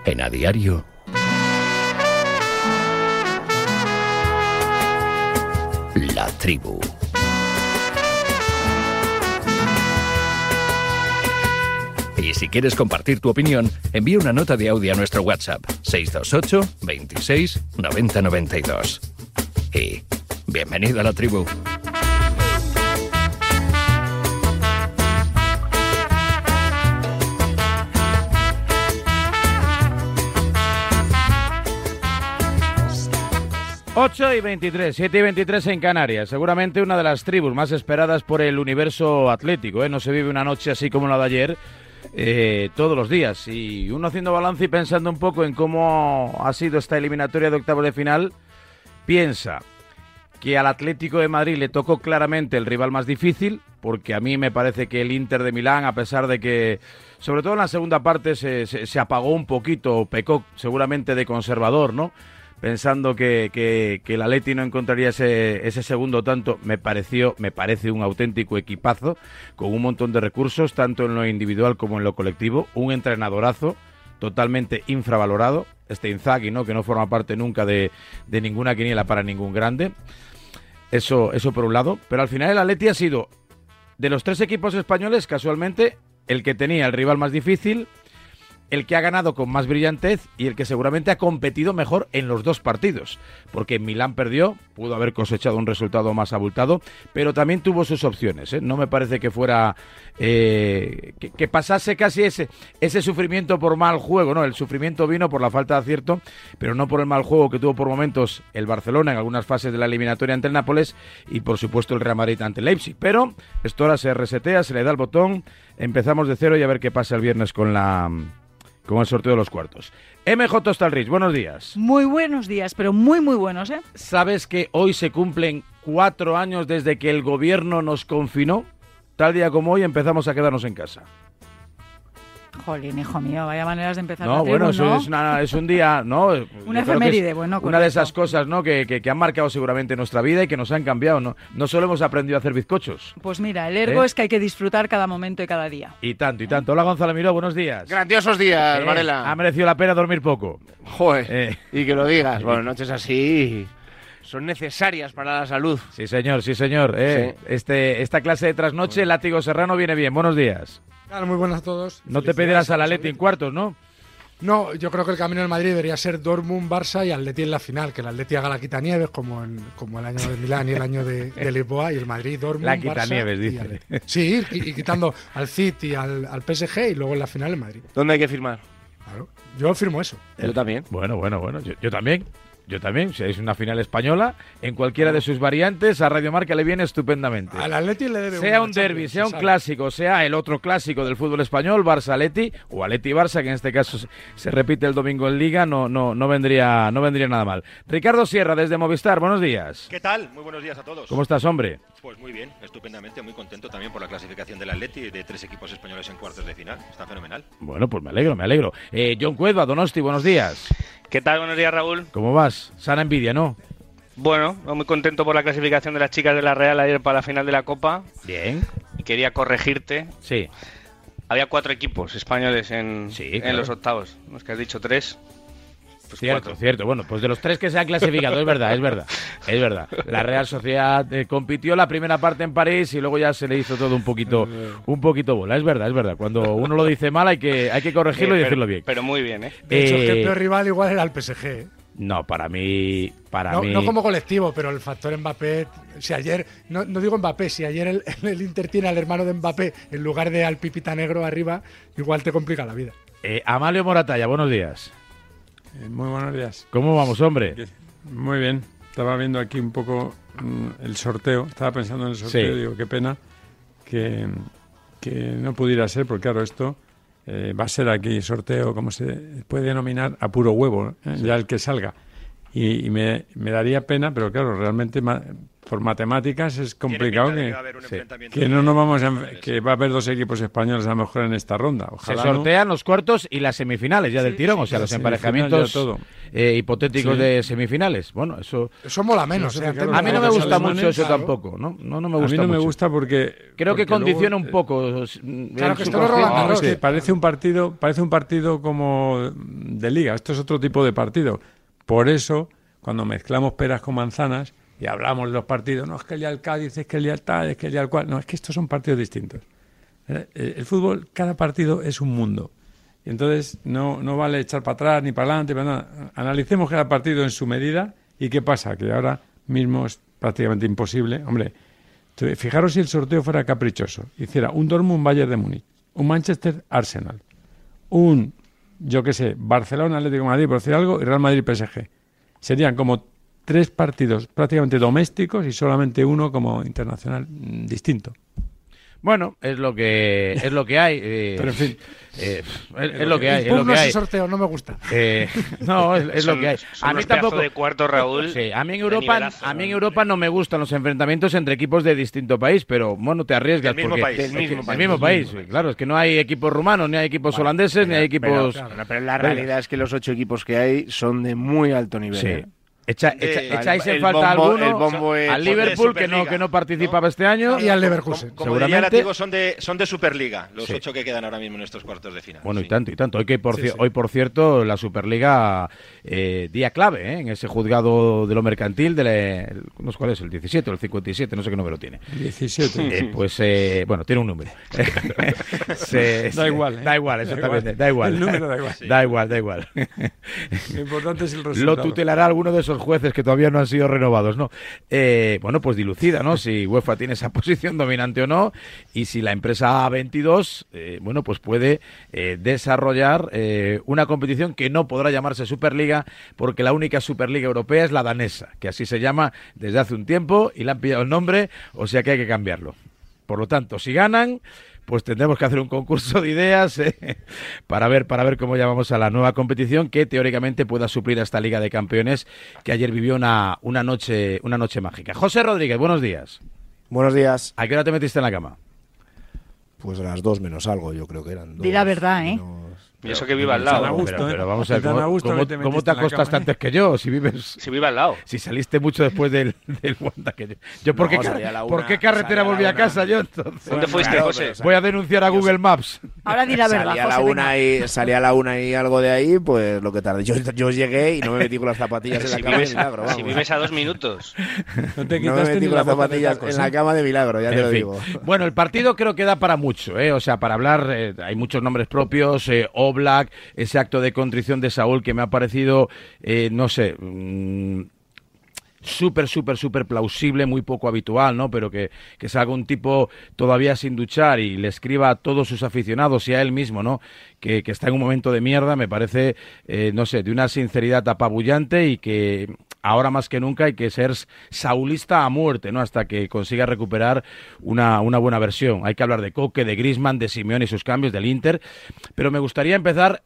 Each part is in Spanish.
En A Diario, La Tribu. Y si quieres compartir tu opinión, envía una nota de audio a nuestro WhatsApp 628 26 90 92. Y bienvenido a La Tribu. Ocho y 23, 7 y 23 en Canarias. Seguramente una de las tribus más esperadas por el universo atlético, ¿eh? No se vive una noche así como la de ayer todos los días. Y uno haciendo balance y pensando un poco en cómo ha sido esta eliminatoria de octavos de final, piensa que al Atlético de Madrid le tocó claramente el rival más difícil, porque a mí me parece que el Inter de Milán, a pesar de que, sobre todo en la segunda parte, se apagó un poquito, pecó seguramente de conservador, ¿no? Pensando que el Atleti no encontraría ese segundo tanto, me parece un auténtico equipazo, con un montón de recursos, tanto en lo individual como en lo colectivo, un entrenadorazo totalmente infravalorado, este Inzaghi, ¿no? Que no forma parte nunca de ninguna quiniela para ningún grande, eso por un lado, pero al final el Atleti ha sido, de los tres equipos españoles, casualmente, el que tenía el rival más difícil, el que ha ganado con más brillantez y el que seguramente ha competido mejor en los dos partidos, porque en Milán perdió, pudo haber cosechado un resultado más abultado, pero también tuvo sus opciones, ¿eh? No me parece que fuera que pasase casi ese sufrimiento por mal juego, ¿no? El sufrimiento vino por la falta de acierto, pero no por el mal juego que tuvo por momentos el Barcelona en algunas fases de la eliminatoria ante el Nápoles y por supuesto el Real Madrid ante el Leipzig, pero esto ahora se resetea, se le da el botón, empezamos de cero y a ver qué pasa el viernes con el sorteo de los cuartos. MJ Stalrich, buenos días. Muy buenos días, pero muy buenos, ¿eh? ¿Sabes que hoy se cumplen 4 años desde que el gobierno nos confinó? Tal día como hoy empezamos a quedarnos en casa. Jolín, hijo mío, vaya maneras de empezar No, la tribu, bueno, ¿no? es un día, ¿no? Una efeméride, bueno, correcto. Una de esas cosas, ¿no? Que han marcado seguramente nuestra vida y que nos han cambiado, ¿no? No solo hemos aprendido a hacer bizcochos. Pues mira, el ergo es que hay que disfrutar cada momento y cada día. Y tanto, y tanto. Hola, Gonzalo Miró, buenos días. Grandiosos días, Varela. Ha merecido la pena dormir poco. Joder, y que lo digas. Bueno, noches así son necesarias para la salud. Sí, señor, sí, señor. Sí. Esta clase de trasnoche, Látigo Serrano, viene bien. Buenos días. Claro, muy buenas a todos. No te pedirás al Atleti en cuartos, ¿no? No, yo creo que el camino del Madrid debería ser Dortmund, Barça y Atleti en la final, que el Atleti haga la quitanieves como el año de Milán y el año de Lisboa, y el Madrid, Dortmund, la quitanieves, Barça, dice. Sí, y quitando al City, al PSG y luego en la final el Madrid. ¿Dónde hay que firmar? Claro, yo firmo eso. Yo también. Bueno, yo también. Yo también, si es una final española, en cualquiera de sus variantes, a Radio Marca le viene estupendamente. Al Atleti le debe sea un derbi, sea un clásico, sea el otro clásico del fútbol español, Barça-Atleti, o Atleti-Barça, que en este caso se repite el domingo en Liga, no vendría nada mal. Ricardo Sierra, desde Movistar, buenos días. ¿Qué tal? Muy buenos días a todos. ¿Cómo estás, hombre? Pues muy bien, estupendamente, muy contento también por la clasificación del Atleti, de 3 equipos españoles en cuartos de final. Está fenomenal. Bueno, pues me alegro. John Cuedva, Donosti, buenos días. ¿Qué tal? Buenos días, Raúl. ¿Cómo vas? Sana envidia, ¿no? Bueno, muy contento por la clasificación de las chicas de la Real ayer para la final de la Copa. Bien. Y quería corregirte. Sí. Había 4 equipos españoles en los octavos. Los que has dicho 3. Pues cierto. Bueno, pues de los 3 que se han clasificado, es verdad. La Real Sociedad compitió la primera parte en París y luego ya se le hizo todo un poquito bola. Es verdad. Cuando uno lo dice mal hay que corregirlo y decirlo bien. Pero muy bien, ¿eh? De hecho, el peor rival igual era el PSG, ¿eh? No, para mí... No como colectivo, pero el factor Mbappé... Si ayer... No digo Mbappé, si ayer el Inter tiene al hermano de Mbappé en lugar de al Pipita Negro arriba, igual te complica la vida. Amalio Moratalla, buenos días. Muy buenos días. ¿Cómo vamos, hombre? Muy bien. Estaba viendo aquí un poco el sorteo. Estaba pensando en el sorteo. Digo, qué pena que no pudiera ser, porque claro, esto va a ser aquí sorteo, como se puede denominar, a puro huevo, ya el que salga. Y me daría pena, pero claro, realmente por matemáticas es complicado que no nos vamos que va a haber 2 equipos españoles a lo mejor en esta ronda. Ojalá se sortean los cuartos y las semifinales ya del tirón, o sea, los emparejamientos hipotéticos de semifinales. Bueno, eso mola menos. A mí no me gusta mucho eso tampoco, ¿no? No me gusta. A mí no me gusta porque creo que condiciona un poco. Claro que esto no roba es que parece un partido como de liga. Esto es otro tipo de partido. Por eso, cuando mezclamos peras con manzanas y hablamos de los partidos, no es que el día del Cádiz, es que el día del tal, es que el día del cual. No, es que estos son partidos distintos. El fútbol, cada partido es un mundo. Y entonces no vale echar para atrás ni para adelante. Para nada. Analicemos cada partido en su medida. ¿Y qué pasa? Que ahora mismo es prácticamente imposible. Hombre, fijaros si el sorteo fuera caprichoso. Hiciera un Dortmund Bayern de Múnich, un Manchester Arsenal, un, yo qué sé, Barcelona Atlético de Madrid, por decir algo, y Real Madrid PSG. Serían como 3 partidos prácticamente domésticos y solamente uno como internacional distinto. Bueno, es lo que hay. Pero en fin, es lo que hay. Ese sorteo no me gusta. No, es lo que hay. A mí tampoco. De cuarto, Raúl. Sí, a mí en Europa no me gustan los enfrentamientos entre equipos de distinto país, pero bueno, te arriesgas del mismo país. Claro, es que no hay equipos rumanos, ni hay equipos holandeses, ni hay equipos. Pero la realidad es que los 8 equipos que hay son de muy alto nivel. Sí. Echáis en falta alguno al Liverpool que no participaba este año y al Leverkusen. Como diría Látigo, son de Superliga los 8 que quedan ahora mismo en estos cuartos de final. Bueno, y tanto. Hoy, por cierto, la Superliga, día clave en ese juzgado de lo mercantil, no sé cuál es, el 17 o el 57, no sé qué número tiene. 17. Bueno, tiene un número. Da igual. Da igual, exactamente. Da igual. El número da igual. Sí. Da igual. Lo importante es el resultado. Lo tutelará alguno de esos jueces que todavía no han sido renovados, ¿no? Bueno, pues dilucida, ¿no? Si UEFA tiene esa posición dominante o no, y si la empresa A22, bueno, pues puede desarrollar una competición que no podrá llamarse Superliga, porque la única Superliga europea es la danesa, que así se llama desde hace un tiempo, y le han pillado el nombre, o sea que hay que cambiarlo. Por lo tanto, si ganan, pues tendremos que hacer un concurso de ideas para ver cómo llamamos a la nueva competición que teóricamente pueda suplir a esta Liga de Campeones que ayer vivió una noche mágica. José Rodríguez, buenos días. Buenos días. ¿A qué hora te metiste en la cama? Pues a las 2 menos algo, yo creo que eran 2. Di la verdad, ¿eh? Y eso que vive al lado. Pero vamos a ver, ¿cómo te acostaste antes que yo? Si vive al lado. Si saliste mucho después del Wanda que yo. ¿Por qué carretera volví a casa yo entonces? ¿Dónde fuiste, José? Voy a denunciar a Google Maps. Ahora di la verdad, salí a la 1 y algo de ahí, pues lo que tardé. Yo llegué y no me metí con las zapatillas en la cama de milagro. Vamos. Si vives a 2 minutos. No me metí con las zapatillas en la cama de milagro, ya te lo digo. Bueno, el partido creo que da para mucho, o sea, para hablar, hay muchos nombres propios, Oblak, ese acto de contrición de Saúl que me ha parecido, no sé, súper plausible, muy poco habitual, ¿no? Pero que salga un tipo todavía sin duchar y le escriba a todos sus aficionados y a él mismo, ¿no? Que está en un momento de mierda, me parece, no sé, de una sinceridad apabullante y que ahora más que nunca hay que ser saulista a muerte, ¿no? Hasta que consiga recuperar una buena versión. Hay que hablar de Coque, de Griezmann, de Simeone y sus cambios, del Inter, pero me gustaría empezar...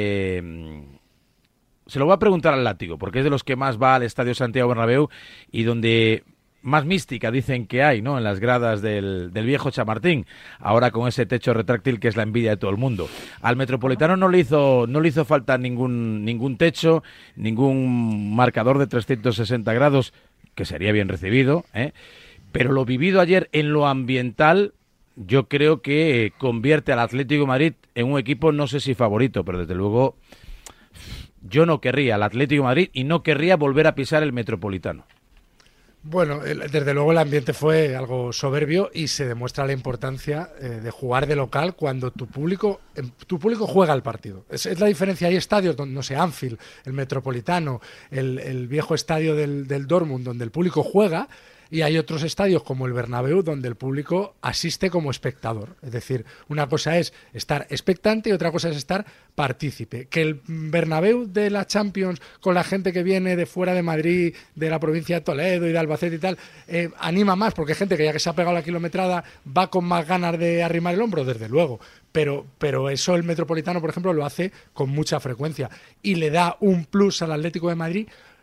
Se lo voy a preguntar al Látigo, porque es de los que más va al Estadio Santiago Bernabéu y donde más mística dicen que hay, ¿no? En las gradas del viejo Chamartín, ahora con ese techo retráctil que es la envidia de todo el mundo. Al Metropolitano no le hizo falta ningún techo, ningún marcador de 360 grados, que sería bien recibido, pero lo vivido ayer en lo ambiental, yo creo que convierte al Atlético de Madrid en un equipo, no sé si favorito, pero desde luego... Yo no querría al Atlético de Madrid y no querría volver a pisar el Metropolitano. Bueno, desde luego el ambiente fue algo soberbio y se demuestra la importancia de jugar de local cuando tu público juega el partido. Es la diferencia. Hay estadios donde, no sé, Anfield, el Metropolitano, el viejo estadio del Dortmund, donde el público juega, y hay otros estadios como el Bernabéu donde el público asiste como espectador. Es decir, una cosa es estar expectante y otra cosa es estar partícipe. Que el Bernabéu de la Champions, con la gente que viene de fuera de Madrid, de la provincia de Toledo y de Albacete y tal, anima más, porque hay gente que ya que se ha pegado la kilometrada va con más ganas de arrimar el hombro, desde luego. Pero eso el Metropolitano, por ejemplo, lo hace con mucha frecuencia y le da un plus al Atlético de Madrid.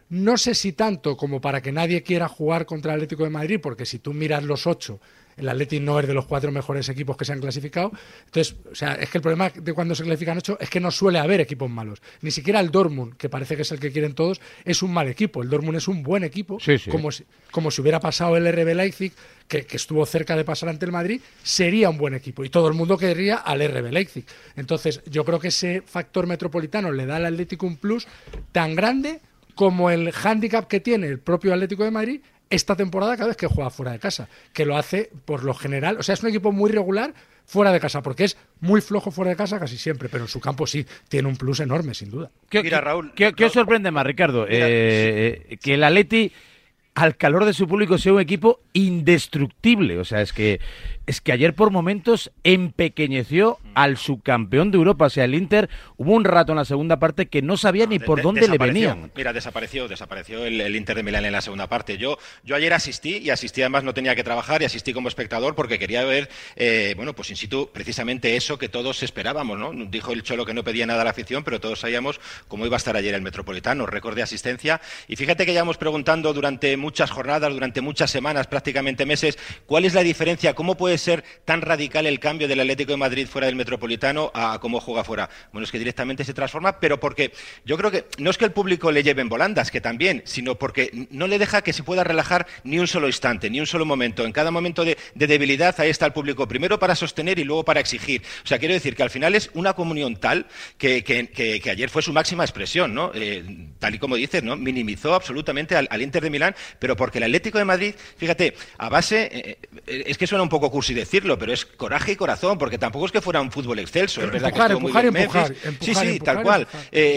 No sé si tanto como para que nadie quiera jugar contra el Atlético de Madrid, porque si tú miras los 8, el Atleti no es de los 4 mejores equipos que se han clasificado. Entonces, o sea, es que el problema de cuando se clasifican 8 es que no suele haber equipos malos. Ni siquiera el Dortmund, que parece que es el que quieren todos, es un mal equipo. El Dortmund es un buen equipo, sí, sí. Como si hubiera pasado el RB Leipzig, que estuvo cerca de pasar ante el Madrid, sería un buen equipo. Y todo el mundo querría al RB Leipzig. Entonces, yo creo que ese factor metropolitano le da al Atlético un plus tan grande como el hándicap que tiene el propio Atlético de Madrid esta temporada cada vez que juega fuera de casa, que lo hace por lo general, o sea, es un equipo muy regular fuera de casa, porque es muy flojo fuera de casa casi siempre, pero en su campo sí, tiene un plus enorme, sin duda. Mira, Raúl... ¿Qué os sorprende más, Ricardo? Que el Atleti, al calor de su público, sea un equipo indestructible. O sea, es que ayer por momentos empequeñeció al subcampeón de Europa. O sea, el Inter, hubo un rato en la segunda parte que no sabía ni por dónde le venían. Mira, desapareció el Inter de Milán en la segunda parte. Yo ayer asistí además no tenía que trabajar y asistí como espectador porque quería ver, pues in situ, precisamente eso que todos esperábamos, ¿no? Dijo el Cholo que no pedía nada a la afición, pero todos sabíamos cómo iba a estar ayer el Metropolitano, récord de asistencia. Y fíjate que llevamos preguntando durante muchas jornadas, durante muchas semanas, prácticamente meses, ¿cuál es la diferencia? ¿Cómo puede ser tan radical el cambio del Atlético de Madrid fuera del Metropolitano a cómo juega fuera? Bueno, es que directamente se transforma, pero porque yo creo que no es que el público le lleve en volandas, que también, sino porque no le deja que se pueda relajar ni un solo instante, ni un solo momento. En cada momento de debilidad, ahí está el público, primero para sostener y luego para exigir. O sea, quiero decir que al final es una comunión tal que ayer fue su máxima expresión, ¿no? Tal y como dices, ¿no? Minimizó absolutamente al Inter de Milán, pero porque el Atlético de Madrid, fíjate, a base, es que suena un poco cursi decirlo, pero es coraje y corazón, porque tampoco es que fuera un fútbol excelso. Es verdad que estuvo muy bien Memphis. Sí, tal cual.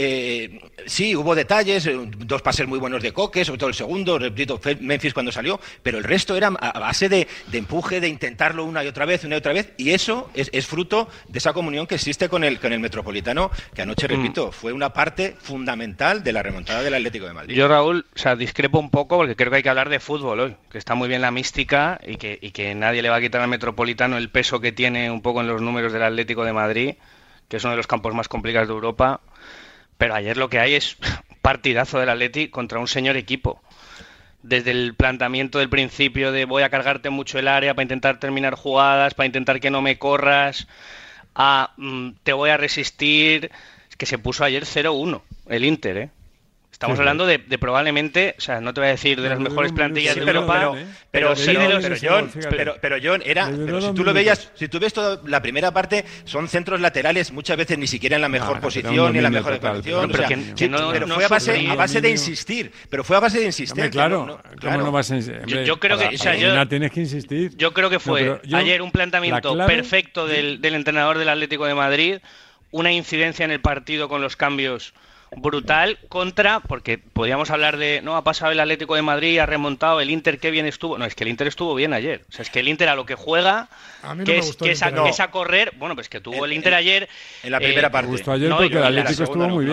Sí, hubo detalles, 2 pases muy buenos de Coque, sobre todo el segundo, repito, Memphis cuando salió, pero el resto era a base de empuje, de intentarlo una y otra vez, y eso es fruto de esa comunión que existe con el Metropolitano, que anoche, repito, fue una parte fundamental de la remontada del Atlético de Madrid. Yo, Raúl, discrepo un poco porque creo que hay que hablar de fútbol hoy, que está muy bien la mística y que nadie le va a quitar al Metropolitano el peso que tiene un poco en los números del Atlético de Madrid, que es uno de los campos más complicados de Europa, pero ayer lo que hay es partidazo del Atleti contra un señor equipo. Desde el planteamiento del principio de voy a cargarte mucho el área para intentar terminar jugadas, para intentar que no me corras, a te voy a resistir, es que se puso ayer 0-1 el Inter, Estamos hablando de probablemente, o sea, no te voy a decir de las mejores plantillas de Europa, pero sí de los... Pero John, si tú lo veías, si tú ves toda la primera parte, son centros laterales, muchas veces ni siquiera en la mejor posición, ni en la mejor posición. Pero fue a base de insistir. Pero fue a base de insistir. Claro, ¿cómo no vas a insistir? Yo creo que... tienes que insistir. Yo creo que fue ayer un planteamiento perfecto del entrenador del Atlético de Madrid, una incidencia en el partido con los cambios brutal porque podríamos hablar de ha pasado el Atlético de Madrid, ha remontado el Inter, qué bien estuvo. No, es que el Inter estuvo bien ayer. O sea, es que el Inter a lo que juega, que es a correr, pues que tuvo el Inter ayer en la primera parte. Gustó ayer porque el Atlético estuvo muy bien.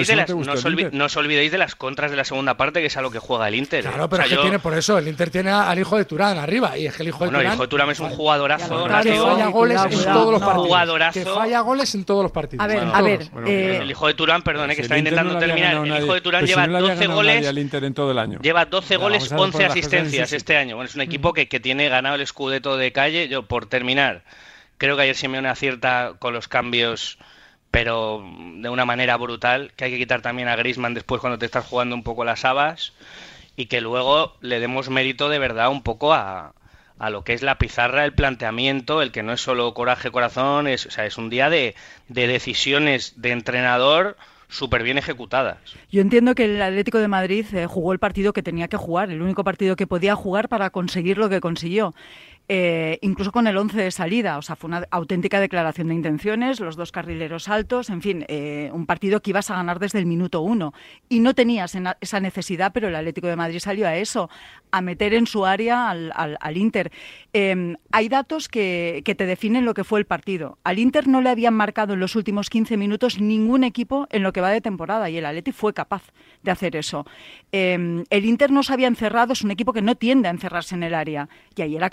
No os olvidéis de las contras de la segunda parte, que es a lo que juega el Inter. Claro, pero es que tiene, por eso el Inter tiene al hijo de Turán arriba, y es que el hijo de Turán... el hijo de Turán es un jugadorazo. Que falla goles en todos los partidos. Jugadorazo. Que falla goles en todos los partidos. A ver. El hijo de Turán, perdón, que está intentando terminar. El hijo de Turán lleva 12 goles. Al Inter en todo el año. Lleva 12 goles, 11 asistencias este año. Bueno, es un equipo que tiene ganado el Scudetto de calle. Yo, por terminar, creo que ayer Simeone acierta con los cambios, pero de una manera brutal, que hay que quitar también a Griezmann después cuando te estás jugando un poco las habas, y que luego le demos mérito de verdad un poco a lo que es la pizarra, el planteamiento, el que no es solo coraje, corazón, es un día de decisiones de entrenador súper bien ejecutadas. Yo entiendo que el Atlético de Madrid jugó el partido que tenía que jugar, el único partido que podía jugar para conseguir lo que consiguió. Incluso con el 11 de salida, o sea, fue una auténtica declaración de intenciones, los 2 carrileros altos, en fin, un partido que ibas a ganar desde el minuto 1 y no tenías esa necesidad, pero el Atlético de Madrid salió a eso, a meter en su área al Inter. Hay datos que te definen lo que fue el partido. Al Inter no le habían marcado en los últimos 15 minutos ningún equipo en lo que va de temporada, y el Atleti fue capaz de hacer eso. El Inter no se había encerrado, es un equipo que no tiende a encerrarse en el área, y ayer acabó encerrado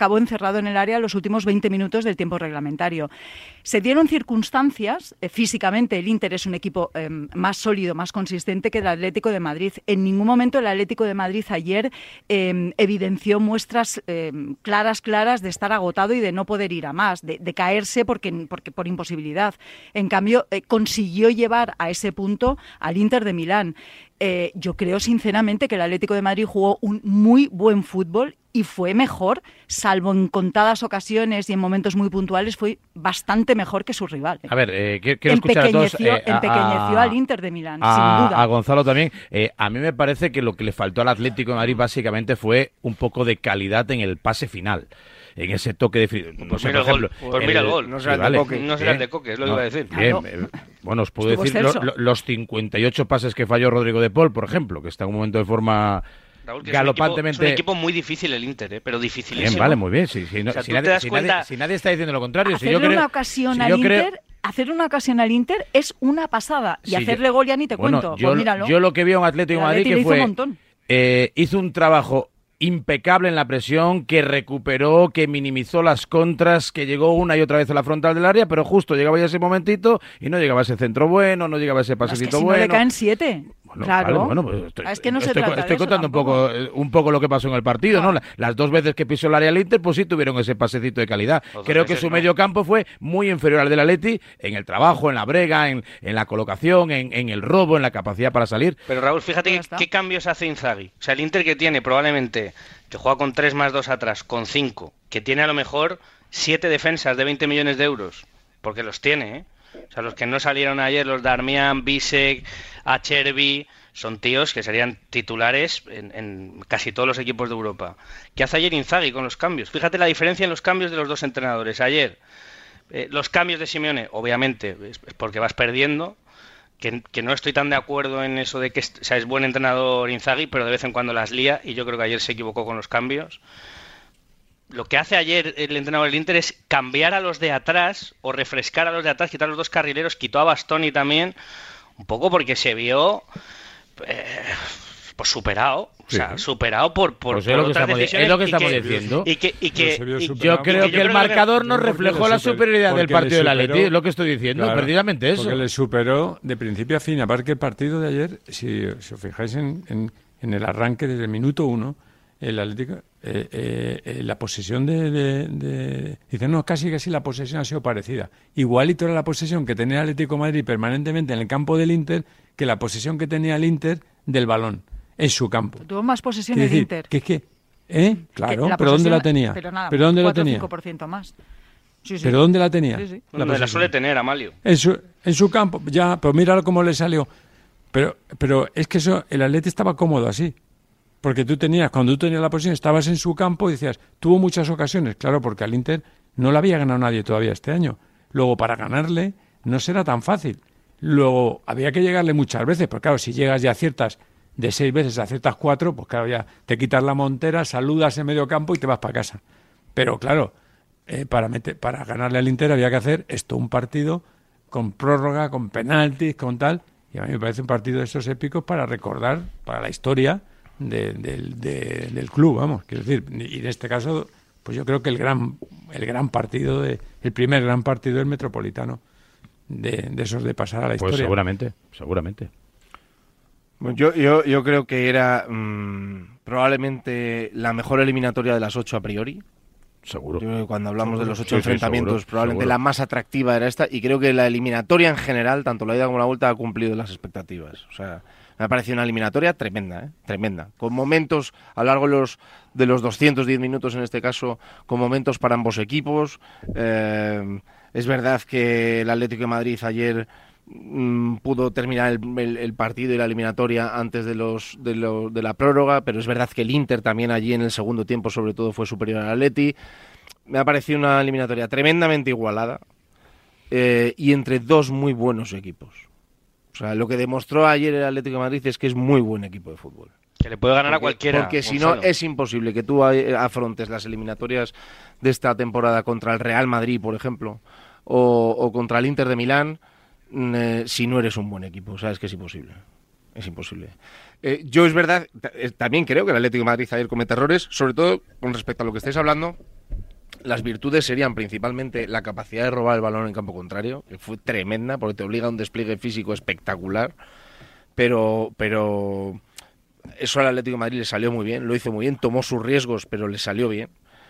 encerrado en el área los últimos 20 minutos del tiempo reglamentario. Se dieron circunstancias, físicamente el Inter es un equipo más sólido, más consistente que el Atlético de Madrid. En ningún momento el Atlético de Madrid ayer evidenció muestras claras de estar agotado y de no poder ir a más, de caerse porque por imposibilidad. En cambio, consiguió llevar a ese punto al Inter de Milán. Yo creo sinceramente que el Atlético de Madrid jugó un muy buen fútbol y fue mejor, salvo en contadas ocasiones y en momentos muy puntuales, fue bastante mejor que su rival. A ver, quiero escuchar a todos. Empequeñeció al Inter de Milán, sin duda. A Gonzalo también. A mí me parece que lo que le faltó al Atlético de Madrid básicamente fue un poco de calidad en el pase final. En ese toque de... Pues mira el gol. No será el de Coque. No será el de Coque, es lo que iba a decir. Bien, bueno, os puedo decir los 58 pases que falló Rodrigo de Paul, por ejemplo, que está en un momento de forma... Raúl, que galopantemente... es un equipo muy difícil el Inter, pero dificilísimo. Bien, vale, muy bien. Si nadie está diciendo lo contrario. Hacerle una ocasión al Inter es una pasada. Y hacerle gol ya ni te cuento. Yo lo que vi a un Atlético de Madrid que fue... hizo un trabajo impecable en la presión, que recuperó, que minimizó las contras, que llegó una y otra vez a la frontal del área, pero justo llegaba ya ese momentito y no llegaba ese centro bueno, no llegaba ese pasecito bueno. No le caen 7. Bueno, claro. Vale, bueno, pues es que no se trata de estoy contando un poco lo que pasó en el partido, ¿no? Las dos veces que pisó el área el Inter, pues sí tuvieron ese pasecito de calidad. Creo que su medio campo fue muy inferior al del Atleti en el trabajo, en la brega, en la colocación, en el robo, en la capacidad para salir. Pero Raúl, fíjate qué cambios hace Inzaghi. O sea, el Inter que tiene probablemente, que juega con 3 más 2 atrás, con 5, que tiene a lo mejor 7 defensas de 20 millones de euros, porque los tiene, ¿eh? O sea, los que no salieron ayer, los Darmian, Bisek, Acerbi, son tíos que serían titulares en casi todos los equipos de Europa. ¿Qué hace ayer Inzaghi con los cambios? Fíjate la diferencia en los cambios de los dos entrenadores. Ayer, los cambios de Simeone, obviamente, es porque vas perdiendo, que no estoy tan de acuerdo en eso de que es buen entrenador Inzaghi, pero de vez en cuando las lía, y yo creo que ayer se equivocó con los cambios. Lo que hace ayer el entrenador del Inter es cambiar a los de atrás o refrescar a los de atrás, quitar a los dos carrileros, quitó a Bastoni también, un poco porque se vio pues superado, superado por otras decisiones. Es lo que estamos diciendo. Yo creo que el marcador nos reflejó la superioridad del partido del Atleti, es lo que estoy diciendo, claro, precisamente eso. Porque le superó de principio a fin. Aparte que el partido de ayer, si os fijáis en el arranque desde el minuto 1, el Atlético, la posesión dicen, no, casi la posesión ha sido parecida. Igualito era la posesión que tenía el Atlético de Madrid permanentemente en el campo del Inter que la posesión que tenía el Inter del balón en su campo. Tuvo más posesión el Inter. Claro, pero ¿dónde la tenía? ¿Pero dónde la tenía? 5% más. Sí. ¿Pero dónde la tenía? Sí. La suele tener, Amalio. En su campo, ya, pero mira cómo le salió. Pero es que eso, el Atleti estaba cómodo así. Porque cuando tú tenías la posesión, estabas en su campo y decías, tuvo muchas ocasiones, claro, porque al Inter no le había ganado nadie todavía este año. Luego, para ganarle, no será tan fácil. Luego, había que llegarle muchas veces, porque claro, si llegas ya aciertas de 6 veces, aciertas 4, pues claro, ya te quitas la montera, saludas en medio campo y te vas para casa. Pero claro, para ganarle al Inter había que hacer un partido con prórroga, con penaltis, con tal, y a mí me parece un partido de esos épicos para recordar, para la historia del club, vamos, quiero decir, y en este caso, pues yo creo que el gran partido, el primer gran partido del Metropolitano, de esos de pasar a la historia. Pues seguramente. Bueno, yo creo que era probablemente la mejor eliminatoria de las 8 a priori. Seguro. Yo creo que cuando hablamos de los 8 enfrentamientos, probablemente la más atractiva era esta, y creo que la eliminatoria en general, tanto la ida como la vuelta, ha cumplido las expectativas. O sea, me ha parecido una eliminatoria tremenda, tremenda. Con momentos a lo largo de los 210 minutos en este caso, con momentos para ambos equipos. Es verdad que el Atlético de Madrid ayer pudo terminar el partido y la eliminatoria antes de la prórroga, pero es verdad que el Inter también allí en el segundo tiempo sobre todo fue superior al Atleti. Me ha parecido una eliminatoria tremendamente igualada y entre dos muy buenos equipos. O sea, lo que demostró ayer el Atlético de Madrid es que es muy buen equipo de fútbol. Que le puede ganar a cualquiera. Porque si no, es imposible que tú afrontes las eliminatorias de esta temporada contra el Real Madrid, por ejemplo, o contra el Inter de Milán, si no eres un buen equipo. O sea, es que es imposible. Es imposible. Yo es verdad, también creo que el Atlético de Madrid ayer comete errores, sobre todo con respecto a lo que estáis hablando, Las virtudes serían principalmente la capacidad de robar el balón en campo contrario, que fue tremenda, porque te obliga a un despliegue físico espectacular, pero eso al Atlético de Madrid le salió muy bien, lo hizo muy bien, tomó sus riesgos, pero le salió bien.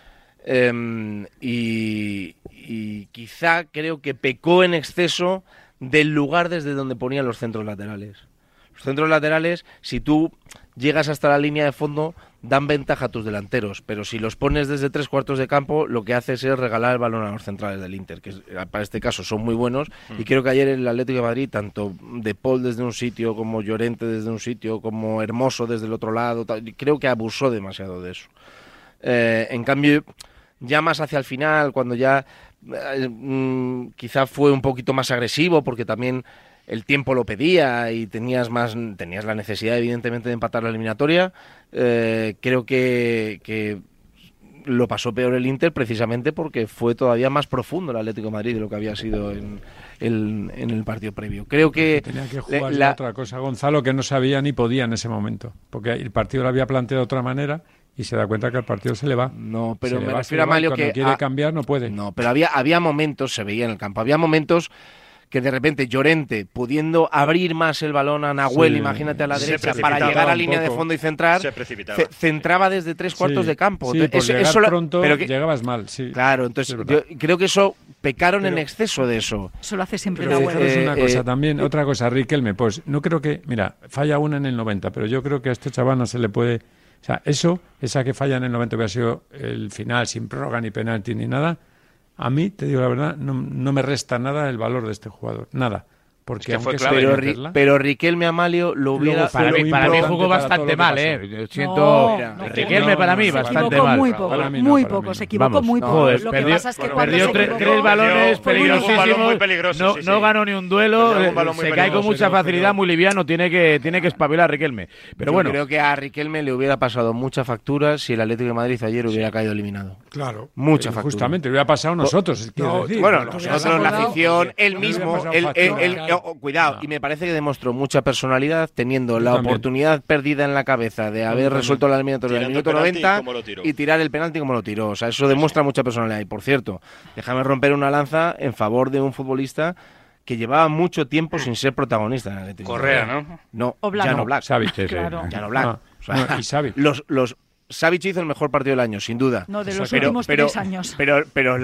Y quizá creo que pecó en exceso del lugar desde donde ponían los centros laterales. Los centros laterales, si tú llegas hasta la línea de fondo, dan ventaja a tus delanteros, pero si los pones desde 3/4 de campo, lo que haces es regalar el balón a los centrales del Inter, que para este caso son muy buenos, y creo que ayer el Atlético de Madrid, tanto De Paul desde un sitio, como Llorente desde un sitio, como Hermoso desde el otro lado, creo que abusó demasiado de eso. En cambio, ya más hacia el final, cuando ya quizá fue un poquito más agresivo, porque también el tiempo lo pedía y tenías la necesidad evidentemente de empatar la eliminatoria, creo que lo pasó peor el Inter precisamente porque fue todavía más profundo el Atlético de Madrid de lo que había sido en el partido previo. Creo que tenía que jugar otra cosa Gonzalo, que no sabía ni podía en ese momento, porque el partido lo había planteado de otra manera y se da cuenta que el partido se le va. No, pero me refiero a Mario, que quiere cambiar no puede. No, pero había momentos, se veía en el campo, había momentos que de repente Llorente, pudiendo abrir más el balón a Nahuel, imagínate a la derecha, para llegar a línea de fondo y centrar, centraba desde 3/4 de campo. Sí, pronto pero llegabas mal, sí. Claro, entonces yo creo que eso pecaron en exceso de eso. Eso lo hace siempre Nahuel. Es una cosa también, otra cosa, Riquelme, pues no creo que, mira, falla una en el 90, pero yo creo que a este chaval no se le puede, o sea, esa que falla en el 90 hubiera sido el final sin prórroga ni penalti ni nada. A mí, te digo la verdad, no me resta nada el valor de este jugador. Nada. Porque es que fue clave, pero Riquelme Amalio lo hubiera... Para mí jugó bastante mal, Yo siento... Riquelme para mí bastante mal. Muy poco, se equivocó muy poco. Lo que pasa es que perdió tres balones peligrosísimos, no ganó ni un duelo, se cae con mucha facilidad, muy liviano, tiene que espabilar Riquelme. Pero bueno, creo que a Riquelme le hubiera pasado mucha factura si el Atlético de Madrid ayer hubiera caído eliminado. Claro. Mucha factura. Justamente, le hubiera pasado a nosotros. Bueno, nosotros, la afición, él mismo... Cuidado, y me parece que demostró mucha personalidad teniendo la oportunidad perdida en la cabeza de haber resuelto la eliminatoria en el minuto 90 y tirar el penalti como lo tiró. O sea, eso demuestra mucha personalidad. Y por cierto, déjame romper una lanza en favor de un futbolista que llevaba mucho tiempo sin ser protagonista en el Atlético. Correa, ¿no? No, Jan Oblak. Savic, claro. Jan Oblak. Y Savic. Savic hizo el mejor partido del año, sin duda. No, de los últimos 3 años. Pero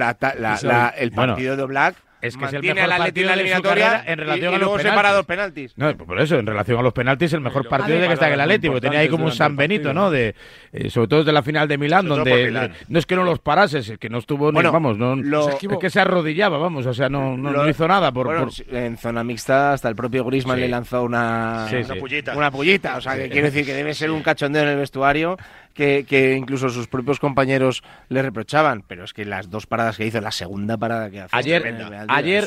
el partido de Oblak es que es el mejor partido de la eliminatoria en relación y a los luego penaltis. separa 2 penaltis. No, por eso, en relación a los penaltis, el mejor partido de que está en el Atlético, tenía ahí como un San Benito, ¿no? Sobre todo desde la final de Milán, donde no es que no los parases, es que no estuvo, es que se arrodillaba, o sea, no hizo nada. En zona mixta hasta el propio Griezmann le lanzó una pullita, o sea, que quiere decir que debe ser un cachondeo en el vestuario que incluso sus propios compañeros le reprochaban, pero es que las 2 paradas que hizo, la segunda parada que hace ayer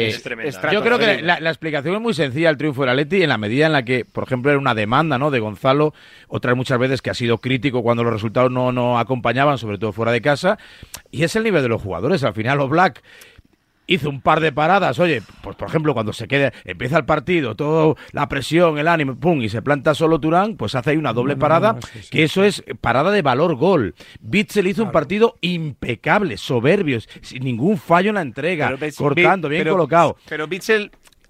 yo creo que la explicación es muy sencilla al triunfo del Atleti, en la medida en la que, por ejemplo, era una demanda, ¿no?, de Gonzalo, otras muchas veces que ha sido crítico cuando los resultados no acompañaban, sobre todo fuera de casa, y es el nivel de los jugadores. Al final Oblak hizo un par de paradas, oye, pues por ejemplo, cuando empieza el partido, toda la presión, el ánimo, pum, y se planta solo Turán, pues hace ahí una doble parada, que eso es parada de valor gol. Witsel hizo un partido impecable, soberbio, sin ningún fallo en la entrega, cortando, bien colocado. Pero Witsel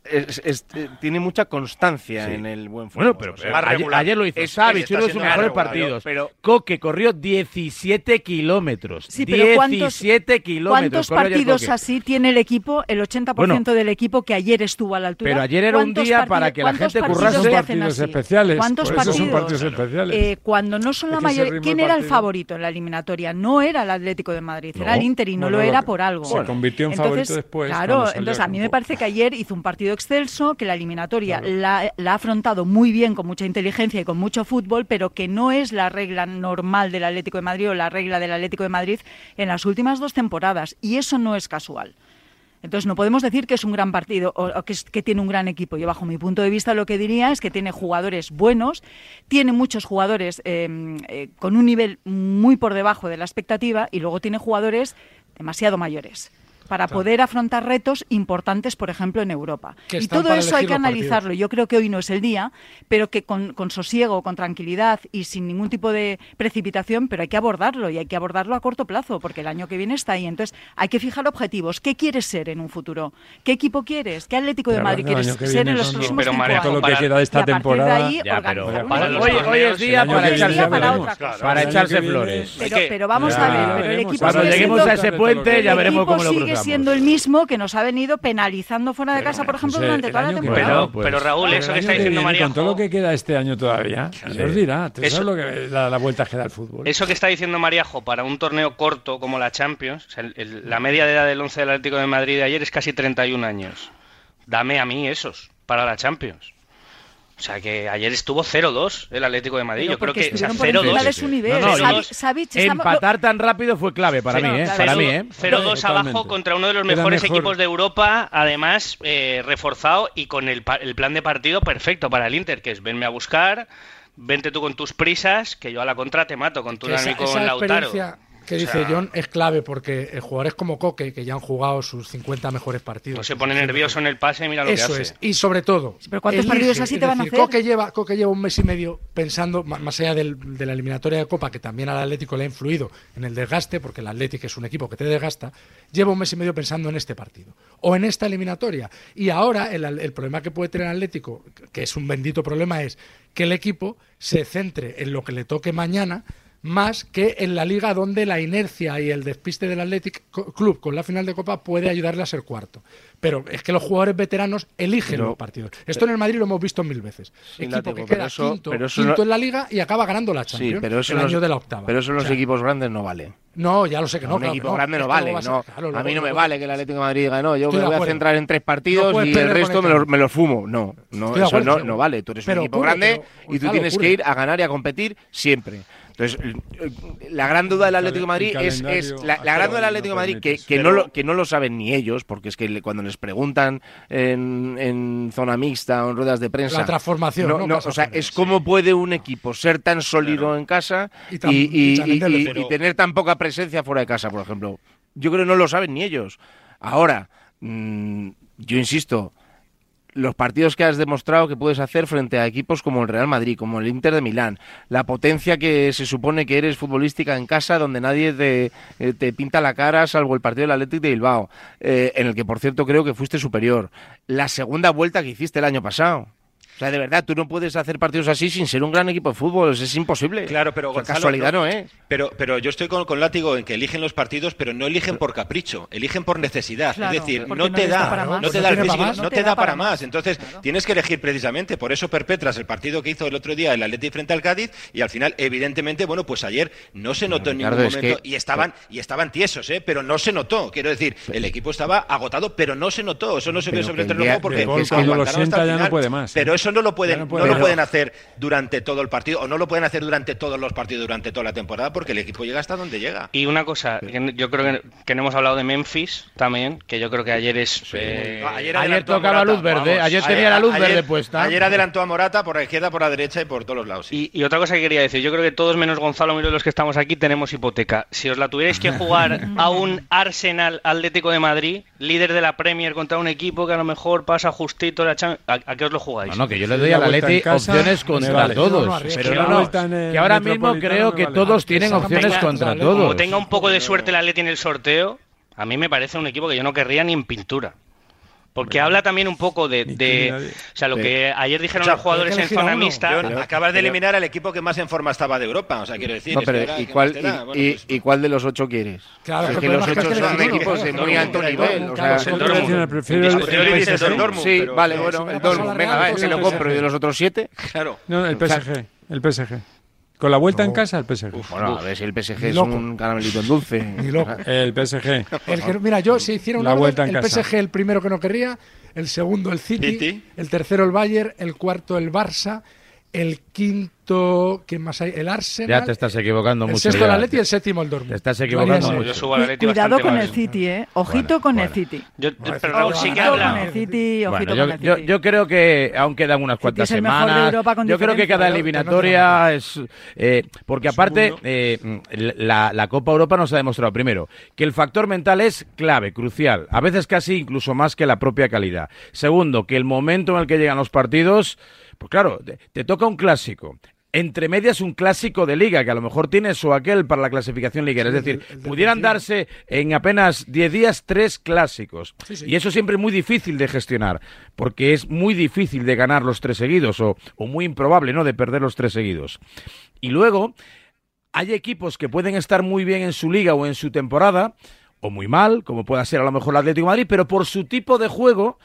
tiene mucha constancia en el buen fútbol. Bueno, pero ayer lo hizo Savic, uno de sus mejores partidos. Coque corrió 17 kilómetros. Sí, pero 17 kilómetros. ¿Cuántos partidos así tiene el equipo, el 80% del equipo que ayer estuvo a la altura? Pero ayer era un día para que la gente currase. Son partidos especiales. ¿Cuántos partidos? Son partidos especiales. Cuando no son la mayoría. ¿Quién era el favorito en la eliminatoria? No era el Atlético de Madrid, era el Inter y no lo era por algo. Se convirtió en favorito después. Claro, entonces a mí me parece que ayer hizo un partido excelso, que la eliminatoria la ha afrontado muy bien, con mucha inteligencia y con mucho fútbol, pero que no es la regla normal del Atlético de Madrid o la regla del Atlético de Madrid en las últimas 2 temporadas, y eso no es casual. Entonces no podemos decir que es un gran partido o que tiene un gran equipo. Yo, bajo mi punto de vista, lo que diría es que tiene jugadores buenos, tiene muchos jugadores con un nivel muy por debajo de la expectativa, y luego tiene jugadores demasiado mayores. para poder afrontar retos importantes, por ejemplo, en Europa. Y todo para eso hay que elegir los analizarlo. Yo creo que hoy no es el día, pero que con sosiego, con tranquilidad y sin ningún tipo de precipitación, pero hay que abordarlo y hay que abordarlo a corto plazo, porque el año que viene está ahí. Entonces, hay que fijar objetivos. ¿Qué quieres ser en un futuro? ¿Qué equipo quieres? ¿Qué Atlético de Madrid quieres ser en los próximos 5 años? Todo lo que queda de esta temporada. Hoy es día para echarse flores. Pero vamos a ver, pero el equipo cuando lleguemos a ese puente ya veremos cómo lo cruzamos. Sigue siendo el mismo que nos ha venido penalizando fuera de casa, por ejemplo, durante toda la temporada. Pero Raúl, eso que está diciendo María, con todo lo que queda este año todavía, os dirá, eso es lo que la vuelta que da el fútbol. Eso que está diciendo Maríajo para un torneo corto como la Champions, o sea, la media de edad del 11 del Atlético de Madrid de ayer es casi 31 años. Dame a mí esos para la Champions. O sea, que ayer estuvo 0-2 el Atlético de Madrid. Yo creo que 0-2. Empatar tan rápido fue clave para mí, ¿eh? Para mí, 0-2 abajo contra uno de los mejores equipos de Europa, además reforzado y con el plan de partido perfecto para el Inter, que es venme a buscar, vente tú con tus prisas, que yo a la contra te mato con tu y con Lautaro. Que dice John es clave porque jugadores como Coque, que ya han jugado sus 50 mejores partidos. No se pone nervioso en el pase y mira lo que hace. Eso es. Y sobre todo, ¿pero cuántos partidos así te van a hacer? Coque lleva un mes y medio pensando, más allá de la eliminatoria de Copa, que también al Atlético le ha influido en el desgaste, porque el Atlético es un equipo que te desgasta, lleva un mes y medio pensando en este partido o en esta eliminatoria. Y ahora el problema que puede tener el Atlético, que es un bendito problema, es que el equipo se centre en lo que le toque mañana, más que en la Liga, donde la inercia y el despiste del Athletic Club con la final de Copa puede ayudarle a ser cuarto. Pero es que los jugadores veteranos eligen los partidos. Esto en el Madrid lo hemos visto 1000 veces. Equipo que queda quinto en la Liga y acaba ganando la Champions el año de la octava. Pero eso en los equipos grandes no vale. No, ya lo sé que no. Un equipo grande no vale. A mí no me vale que el Atlético de Madrid diga, no, yo me voy a centrar en 3 partidos y el resto me los fumo. No, eso no vale. Tú eres un equipo grande y tú tienes que ir a ganar y a competir siempre. Entonces, la gran duda del Atlético de Madrid es la gran duda del Atlético de Madrid que no lo saben ni ellos, porque es que cuando les preguntan en zona mixta o en ruedas de prensa, la transformación, o sea, es cómo puede un equipo ser tan sólido en casa y tener tan poca presencia fuera de casa, por ejemplo. Yo creo que no lo saben ni ellos. Ahora, yo insisto, los partidos que has demostrado que puedes hacer frente a equipos como el Real Madrid, como el Inter de Milán, la potencia que se supone que eres futbolística en casa, donde nadie te pinta la cara, salvo el partido del Athletic de Bilbao, en el que, por cierto, creo que fuiste superior. La segunda vuelta que hiciste el año pasado. O sea, de verdad, tú no puedes hacer partidos así sin ser un gran equipo de fútbol, es imposible. Claro, pero Gonzalo, casualidad no es. Pero yo estoy con Látigo en que eligen los partidos, pero no eligen por capricho, eligen por necesidad. Claro, es decir, no te da el físico, no te da para más. Entonces, tienes que elegir precisamente. Por eso perpetras el partido que hizo el otro día el Athletic frente al Cádiz y al final, evidentemente, bueno, pues ayer no se notó en ningún momento y estaban tiesos, pero no se notó. Quiero decir, el equipo estaba agotado, pero no se notó. Eso no se vio sobre el terreno porque cuando lo sienta ya no puede más. Pero eso no lo pueden hacer durante todo el partido o no lo pueden hacer durante todos los partidos durante toda la temporada porque el equipo llega hasta donde llega. Y una cosa, yo creo que no hemos hablado de Memphis también, que yo creo que ayer es... ayer tocaba luz verde, ayer tenía la luz verde puesta. Ayer adelantó a Morata por la izquierda, por la derecha y por todos los lados. Sí. Y otra cosa que quería decir, yo creo que todos menos Gonzalo y los que estamos aquí tenemos hipoteca. Si os la tuvierais que jugar a un Arsenal Atlético de Madrid, líder de la Premier contra un equipo que a lo mejor pasa justito la Champions, ¿a qué os lo jugáis? No, que yo le doy al Atleti opciones contra todos. Pero que ahora mismo creo que todos tienen opciones contra todos. Como tenga un poco de suerte el Atleti en el sorteo, a mí me parece un equipo que yo no querría ni en pintura. Porque habla también un poco de o sea, lo que ayer dijeron los jugadores en zona mixta. Acabas de eliminar al equipo que más en forma estaba de Europa, o sea, quiero decir. No, ¿y cuál de los 8 quieres? Claro, es que los 8 son equipos de muy alto nivel. O sea, prefiero el Dortmund. Sí, vale, bueno, el Dortmund. Venga, se lo compro. ¿Y de los otros 7? Claro. No, el PSG. Con la vuelta en casa, el PSG. Bueno, a ver si el PSG es un caramelito en dulce. Ni loco. El PSG. Mira, yo si hiciera una vuelta el PSG el primero que no querría, el segundo el City, el tercero el Bayern, el cuarto el Barça, el quinto, ¿quién más hay? El Arsenal. Ya te estás equivocando mucho. El sexto el Atleti y el séptimo el Dortmund. Te estás equivocando mucho. Yo subo al Atleti Cuidado bastante con más. el City, Ojito con el City. Pero Raúl sí que habla. Con el City, ojito con el City. Yo creo que aún quedan unas cuantas es el mejor de semanas. Europa con Yo creo que diferencia. cada eliminatoria es... porque aparte, la Copa Europa nos ha demostrado, primero, que el factor mental es clave, crucial. A veces casi incluso más que la propia calidad. Segundo, que el momento en el que llegan los partidos... Pues claro, te toca un clásico. Entre medias un clásico de liga, que a lo mejor tiene eso o aquel para la clasificación liguera. Es decir, pudieran darse en apenas 10 días 3 clásicos. Sí. Y eso siempre es muy difícil de gestionar, porque es muy difícil de ganar los 3 seguidos, o muy improbable, ¿no?, de perder los 3 seguidos. Y luego, hay equipos que pueden estar muy bien en su liga o en su temporada, o muy mal, como pueda ser a lo mejor el Atlético de Madrid, pero por su tipo de juego...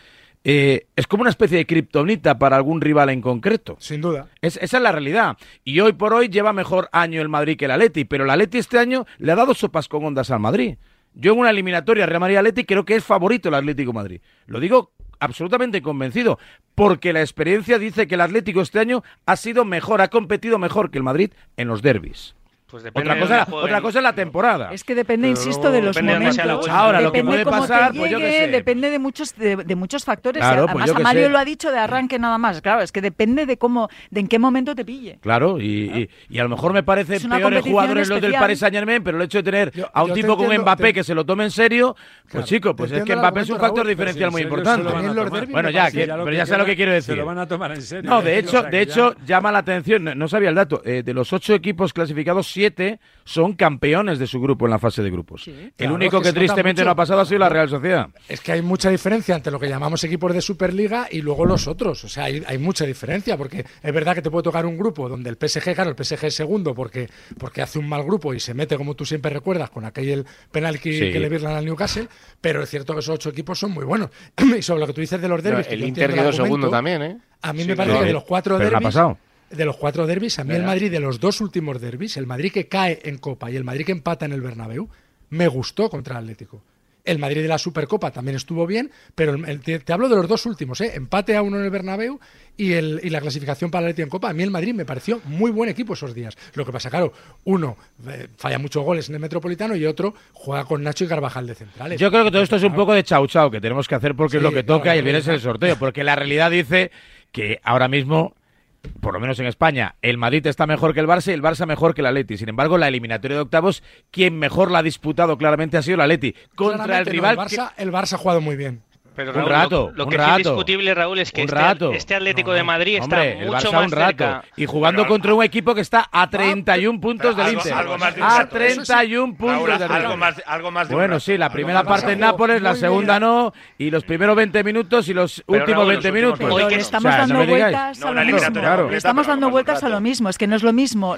es como una especie de kriptonita para algún rival en concreto. Sin duda. Esa es la realidad. Y hoy por hoy lleva mejor año el Madrid que el Atleti, pero el Atleti este año le ha dado sopas con ondas al Madrid. Yo en una eliminatoria Real Madrid-Atleti creo que es favorito el Atlético de Madrid. Lo digo absolutamente convencido, porque la experiencia dice que el Atlético este año ha sido mejor, ha competido mejor que el Madrid en los derbis. Pues otra cosa es la temporada. Es que depende, insisto, de los momentos. Ahora, lo que depende puede cómo pasar, te pues yo llegue, qué sé. depende de muchos factores. Claro, Además, pues yo qué Mario sé. lo ha dicho de arranque nada más. Claro, es que depende de en qué momento te pille. Claro, y a lo mejor me parece Es una peores competición jugadores los del especial. Paris Saint-Germain, pero el hecho de tener a un yo te tipo como entiendo, Mbappé que se lo tome en serio, pues Claro, chico, te pues es que entiendo el Mbappé es un argumento, factor Raúl, diferencial muy pero si importante. También los derbis Bueno, me ya, parece- pero ya sé lo que quiero decir. Se lo van a tomar en serio. No, de O sea, que hecho, ya- llama la atención, no sabía el dato, de los 8 equipos clasificados, 7 son campeones de su grupo en la fase de grupos. El Claro, único que que se nota tristemente mucho. no ha pasado ha sido la Real Sociedad. Es que hay mucha diferencia entre lo que llamamos equipos de Superliga y luego los otros. O sea, hay mucha diferencia, porque es verdad que te puede tocar un grupo donde el PSG, claro, el PSG es segundo porque hace un mal grupo y se mete, como tú siempre recuerdas, con aquel penalti Sí. que le virlan al Newcastle, pero es cierto que esos 8 equipos son muy buenos. Y sobre lo que tú dices de los derbis, que el yo Inter entiendo el quedó segundo argumento, también, ¿eh? a mí Sí, me parece claro. que de los 4 Pero no ha derbis... pasado. De los 4 derbis, a mí el Madrid de los 2 últimos derbis, el Madrid que cae en Copa y el Madrid que empata en el Bernabéu, me gustó contra el Atlético. El Madrid de la Supercopa también estuvo bien, pero te hablo de los 2 últimos, empate a 1 en el Bernabéu y la clasificación para el Atlético en Copa. A mí el Madrid me pareció muy buen equipo esos días. Lo que pasa, claro, uno falla muchos goles en el Metropolitano y otro juega con Nacho y Carvajal de centrales. Yo creo que todo esto es un poco de chau chau que tenemos que hacer porque es Sí, lo que toca claro, y el viernes es el sorteo, porque la realidad dice que ahora mismo, por lo menos en España, el Madrid está mejor que el Barça y el Barça mejor que el Atleti. Sin embargo, la eliminatoria de octavos, quien mejor la ha disputado claramente ha sido el Atleti. Contra el Claramente, rival no, el Barça ha jugado muy bien. Pero Un Raúl, rato, lo un que es rato. indiscutible, Raúl, es que Un rato. este Atlético de Madrid está Hombre, el mucho Barça más un rato. cerca. Y jugando contra un equipo que está a 31 puntos del Inter. algo más de un A rato. 31 puntos Raúl, del algo Inter. más de un Bueno, rato. sí, la primera Barça parte en jugó Nápoles, la muy segunda bien. no, y los primeros 20 minutos y los Pero, últimos Raúl, 20 los minutos. últimos Pero Hoy le que- estamos o sea, no dando me digáis. vueltas No, a una lo mismo. eliminatoria Claro. Le estamos pero dando algo más vueltas de a un lo rato. mismo. Es que no es lo mismo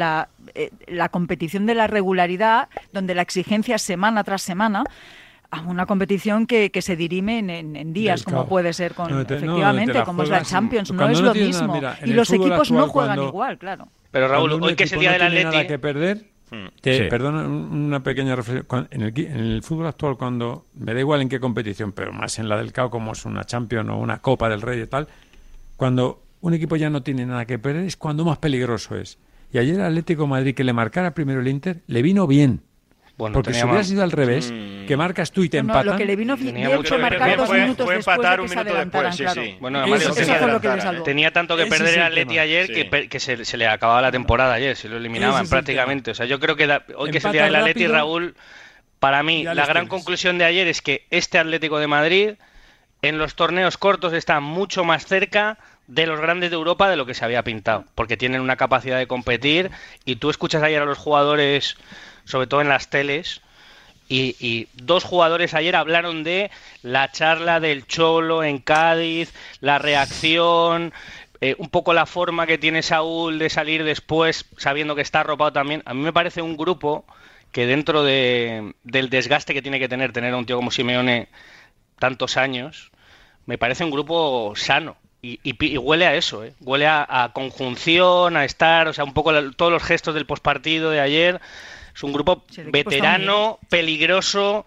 la competición de la regularidad, donde la exigencia es semana tras semana, a una competición que se dirime en días, Del como cabo. puede ser con No, te efectivamente, la como es la juegas Champions. No cuando es no lo tienes nada, mismo. mira, en Y el los fútbol equipos no actual, juegan cuando- igual, claro. Pero Raúl, Cuando un hoy que es el equipo día no del tiene nada Atleti, que perder, Sí. perdona una pequeña reflexión. En el fútbol actual, cuando me da igual en qué competición, pero más en la del CAO, como es una Champions o una Copa del Rey y tal, cuando un equipo ya no tiene nada que perder es cuando más peligroso es. Y ayer el Atlético de Madrid, que le marcara primero el Inter, le vino bien. bueno, Porque si tenía hubiera más- sido al revés, que marcas tú y te No, empatan... lo que le vino Tenía bien mucho fue que marcar perder. 2 Fue- minutos fue después empatar de un que se minuto adelantaran, después, sí, claro. sí. Bueno, Eso además es eso el tenía, fue lo que le salvó. tenía tanto que Ese es perder el el Atleti tema. ayer Sí. que se le acababa la temporada ayer, se lo eliminaba Ese en es el prácticamente. O sea, yo creo que hoy que es el día Empata del Atleti, rápido, Raúl, para mí ya la les gran tienes. conclusión de ayer es que este Atlético de Madrid en los torneos cortos está mucho más cerca de los grandes de Europa de lo que se había pintado, porque tienen una capacidad de competir y tú escuchas ayer a los jugadores, sobre todo en las teles, y 2 jugadores ayer hablaron de la charla del Cholo en Cádiz, la reacción, un poco la forma que tiene Saúl de salir después sabiendo que está arropado también. A mí me parece un grupo que dentro del desgaste que tiene que tener a un tío como Simeone tantos años, me parece un grupo sano. Y huele a eso, huele a conjunción, a estar, o sea, un poco todos los gestos del pospartido de ayer. Es un grupo Sí, el equipo está veterano, peligroso,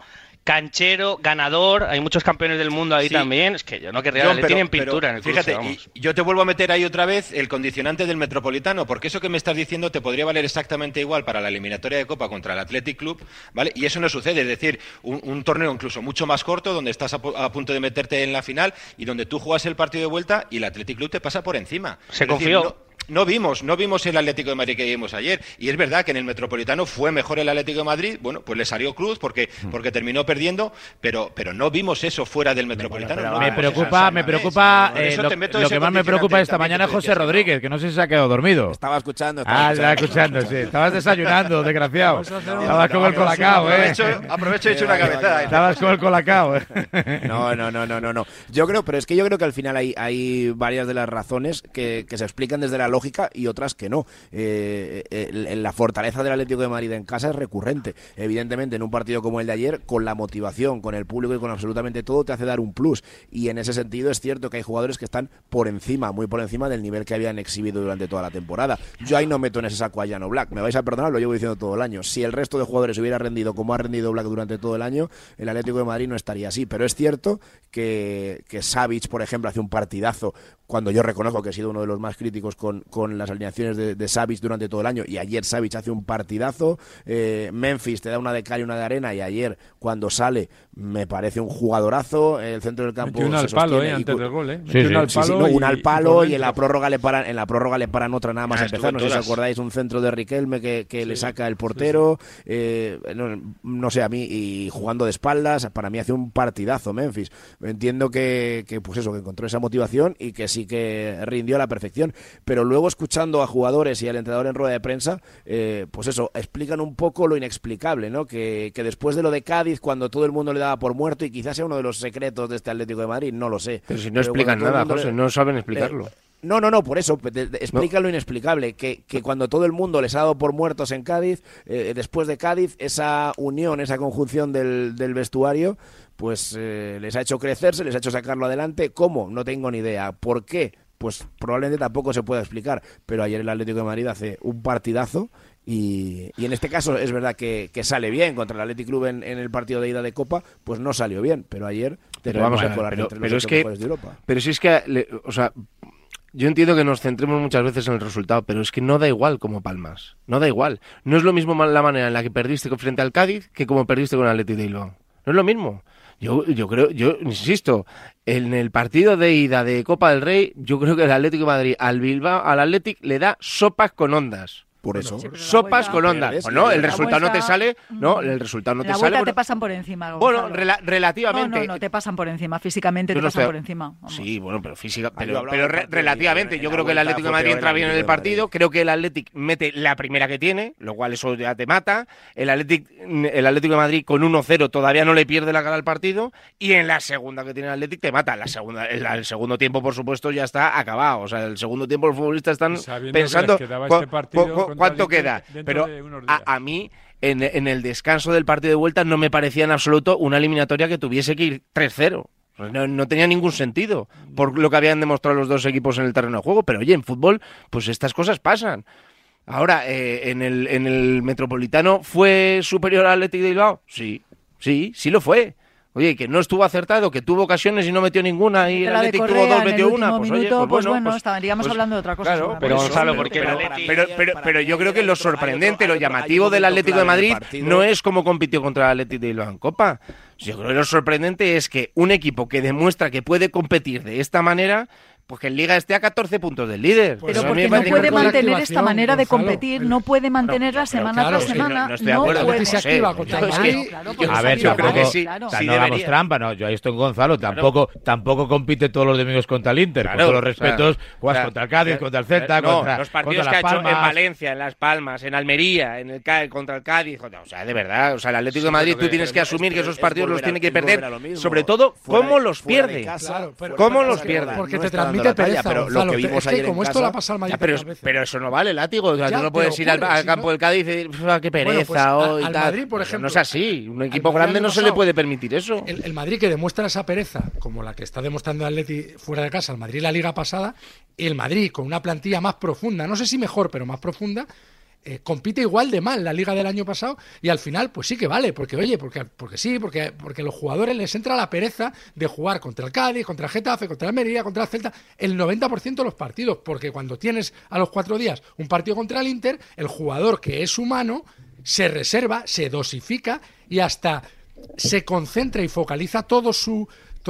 canchero, ganador, hay muchos campeones del mundo ahí también, es que yo no querría, le tienen pintura en el fíjate, cruce, vamos. Y yo te vuelvo a meter ahí otra vez el condicionante del Metropolitano, porque eso que me estás diciendo te podría valer exactamente igual para la eliminatoria de Copa contra el Athletic Club, ¿vale? Y eso no sucede, es decir, un torneo incluso mucho más corto, donde estás a punto de meterte en la final y donde tú juegas el partido de vuelta y el Athletic Club te pasa por encima. Se confió. No vimos el Atlético de Madrid que vimos ayer, y es verdad que en el Metropolitano fue mejor el Atlético de Madrid, bueno, pues le salió cruz porque terminó perdiendo, pero no vimos eso fuera del Metropolitano. Me preocupa, lo que más me preocupa esta mañana es José Rodríguez, que no sé si se ha quedado dormido. Estaba escuchando. Sí. Estabas desayunando, desgraciado. Estabas con el colacao, Aprovecho y he hecho una cabezada. Estabas con el colacao, No. Yo creo que al final hay varias de las razones que se explican desde la lógica y otras que no. La fortaleza del Atlético de Madrid en casa es recurrente. Evidentemente, en un partido como el de ayer, con la motivación, con el público y con absolutamente todo, te hace dar un plus. Y en ese sentido es cierto que hay jugadores que están por encima, muy por encima del nivel que habían exhibido durante toda la temporada. Yo ahí no meto en ese saco a Jan Oblak. Me vais a perdonar, lo llevo diciendo todo el año. Si el resto de jugadores hubiera rendido como ha rendido Oblak durante todo el año, el Atlético de Madrid no estaría así. Pero es cierto que Savic, por ejemplo, hace un partidazo, cuando yo reconozco que he sido uno de los más críticos con las alineaciones de Savic durante todo el año, y ayer Savic hace un partidazo. Memphis te da una de cal y una de arena, y ayer cuando sale me parece un jugadorazo. El centro del campo un al palo antes del gol, un al palo y en la prórroga le paran otra nada más empezar. No sé si os acordáis, un centro de Riquelme que le saca el portero. No sé, a mí, y jugando de espaldas, para mí hace un partidazo Memphis. Entiendo que pues eso, que encontró esa motivación y que sí que rindió a la perfección, pero luego escuchando a jugadores y al entrenador en rueda de prensa, pues eso, explican un poco lo inexplicable, ¿no? Que después de lo de Cádiz, cuando todo el mundo le daba por muerto, y quizás sea uno de los secretos de este Atlético de Madrid, no lo sé. Pero si no explican nada, José, no saben explicarlo. No, por eso, explica lo inexplicable, que cuando todo el mundo les ha dado por muertos en Cádiz, después de Cádiz, esa unión, esa conjunción del vestuario, pues les ha hecho crecerse, les ha hecho sacarlo adelante. ¿Cómo? No tengo ni idea. ¿Por qué? Pues probablemente tampoco se pueda explicar, pero ayer el Atlético de Madrid hace un partidazo y en este caso es verdad que sale bien contra el Athletic Club en el partido de ida de Copa, pues no salió bien, pero ayer vamos a colar entre los mejores de Europa. Pero si es que, yo entiendo que nos centremos muchas veces en el resultado, pero es que no da igual como palmas, no da igual. No es lo mismo la manera en la que perdiste frente al Cádiz que como perdiste con el Athletic de Bilbao. No es lo mismo. Yo insisto, en el partido de ida de Copa del Rey, yo creo que el Atlético de Madrid al Athletic le da sopas con ondas. Por eso. Sopas con ondas. No, el resultado no te sale. No, el resultado no te sale. La te pasan por encima. Bueno, relativamente. No, te pasan por encima. Físicamente te pasan por encima. Vamos. Sí, bueno, pero relativamente. Yo creo que el Atlético de Madrid entra bien en el partido. Creo que el Atlético mete la primera que tiene, lo cual eso ya te mata. El Atlético de Madrid con 1-0 todavía no le pierde la cara al partido. Y en la segunda que tiene el Atlético te mata. El segundo tiempo, por supuesto, ya está acabado. O sea, el segundo tiempo los futbolistas están pensando cuánto queda. Pero a mí, en el descanso del partido de vuelta, no me parecía en absoluto una eliminatoria que tuviese que ir 3-0. No tenía ningún sentido por lo que habían demostrado los dos equipos en el terreno de juego. Pero oye, en fútbol, pues estas cosas pasan. Ahora, en el Metropolitano, ¿fue superior al Athletic de Bilbao? Sí lo fue. Oye, que no estuvo acertado, que tuvo ocasiones y no metió ninguna, y el Athletic tuvo dos, metió una. Pues bueno, estaríamos hablando de otra cosa. Claro, pero Gonzalo, porque pero yo creo que lo sorprendente, lo llamativo del Atlético de Madrid no es cómo compitió contra el Athletic de Bilbao en Copa. Yo creo que lo sorprendente es que un equipo que demuestra que puede competir de esta manera, pues que en Liga esté a 14 puntos del líder. Pero porque no puede mantener esta manera de competir, no puede mantenerla semana tras semana. No estoy de acuerdo. A ver, yo creo que sí. No hagamos trampa, no. Yo ahí estoy con Gonzalo. Tampoco compite todos los domingos contra el Inter. Con todos los respetos, juegas contra el Cádiz, contra el Celta, contra los partidos que ha hecho en Valencia, en Las Palmas, en Almería, contra el Cádiz. O sea, de verdad. O sea, el Atlético de Madrid, tú tienes que asumir que esos partidos los tiene que perder. Sobre todo, ¿cómo los pierde? ¿Cómo los pierde? Porque te transmite pereza, pero Gonzalo, lo que vimos ayer como en esto casa, la pasa al Madrid. Pero eso no vale, látigo. O sea, tú no puedes ir al campo del Cádiz y decir, qué pereza hoy y tal. Madrid, por ejemplo, no es así. Un equipo grande no se le puede permitir eso. El Madrid, que demuestra esa pereza, como la que está demostrando el Atleti fuera de casa, el Madrid la liga pasada, y el Madrid con una plantilla más profunda, no sé si mejor, pero más profunda, compite igual de mal la Liga del año pasado y al final pues sí que vale, porque los jugadores les entra la pereza de jugar contra el Cádiz, contra el Getafe, contra el Almería, contra el Celta, el 90% de los partidos, porque cuando tienes a los 4 días un partido contra el Inter, el jugador que es humano se reserva, se dosifica y hasta se concentra y focaliza todo su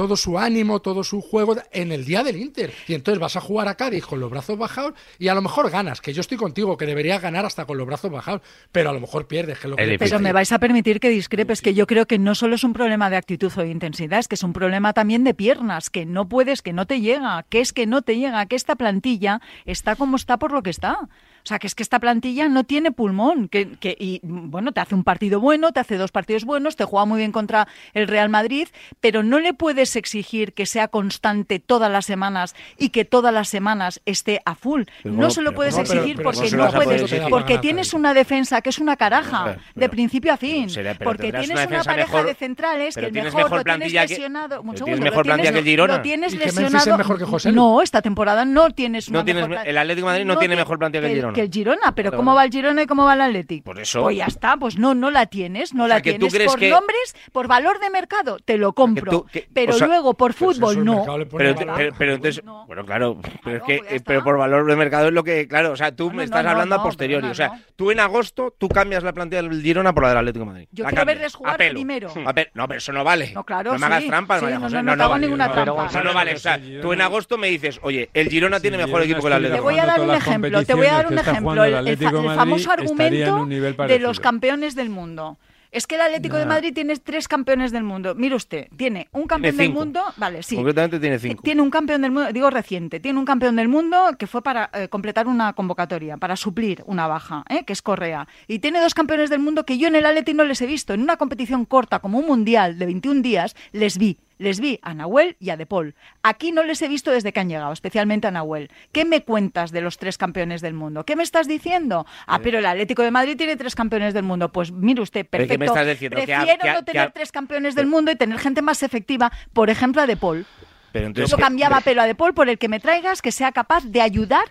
ánimo, todo su juego en el día del Inter. Y entonces vas a jugar a Cádiz con los brazos bajados y a lo mejor ganas, que yo estoy contigo, que deberías ganar hasta con los brazos bajados, pero a lo mejor pierdes. Pero me vais a permitir que discrepes, que yo creo que no solo es un problema de actitud o de intensidad, es que es un problema también de piernas, que no puedes, que no te llega, que esta plantilla está como está por lo que está. O sea, que es que esta plantilla no tiene pulmón, y bueno, te hace un partido bueno, te hace 2 partidos buenos, te juega muy bien contra el Real Madrid, pero no le puedes exigir que sea constante todas las semanas y que todas las semanas esté a full. No se lo puedes exigir porque no puedes, porque tienes una defensa que es una caraja de principio a fin, porque tienes una pareja de centrales que el mejor lo tienes lesionado. ¿Tienes mejor plantilla que el Girona? Lo tienes lesionado. Mejor que José? No, esta temporada no tienes una el Atlético de Madrid no tiene mejor plantilla que el Girona. Que el Girona, pero ¿cómo va el Girona y cómo va el Atlético? Por eso. Pues ya está, pues no la tienes, no la tienes. Por nombres, por valor de mercado, te lo compro. Pero luego, por fútbol, no. Pero entonces, bueno, claro, pero por valor de mercado es lo que, claro, o sea, tú me estás hablando a posteriori. O sea, tú en agosto, tú cambias la plantilla del Girona por la del Atlético de Madrid. Yo quiero verles jugar primero. No, pero eso no vale. No, claro, no me hagas trampas, María José. No hago ninguna trampa. Eso no vale. O sea, tú en agosto me dices, oye, el Girona tiene mejor equipo que el Atlético. Te voy a dar un ejemplo. El famoso argumento de los campeones del mundo. Es que el Atlético de Madrid tiene 3 campeones del mundo. Mire usted, tiene un campeón del mundo, vale, sí. Concretamente tiene 5. Tiene un campeón del mundo, digo reciente, tiene un campeón del mundo que fue para completar una convocatoria, para suplir una baja, que es Correa. Y tiene 2 campeones del mundo que yo en el Atlético no les he visto. En una competición corta como un mundial de 21 días, les vi a Nahuel y a De Paul. Aquí no les he visto desde que han llegado, especialmente a Nahuel. ¿Qué me cuentas de los 3 campeones del mundo? ¿Qué me estás diciendo? Pero el Atlético de Madrid tiene 3 campeones del mundo. Pues mire usted, perfecto. ¿Qué me estás diciendo? Prefiero no tener 3 campeones del mundo y tener gente más efectiva, por ejemplo, a De Paul. Pero entonces, yo cambiaba pelo a De Paul por el que me traigas, que sea capaz de ayudar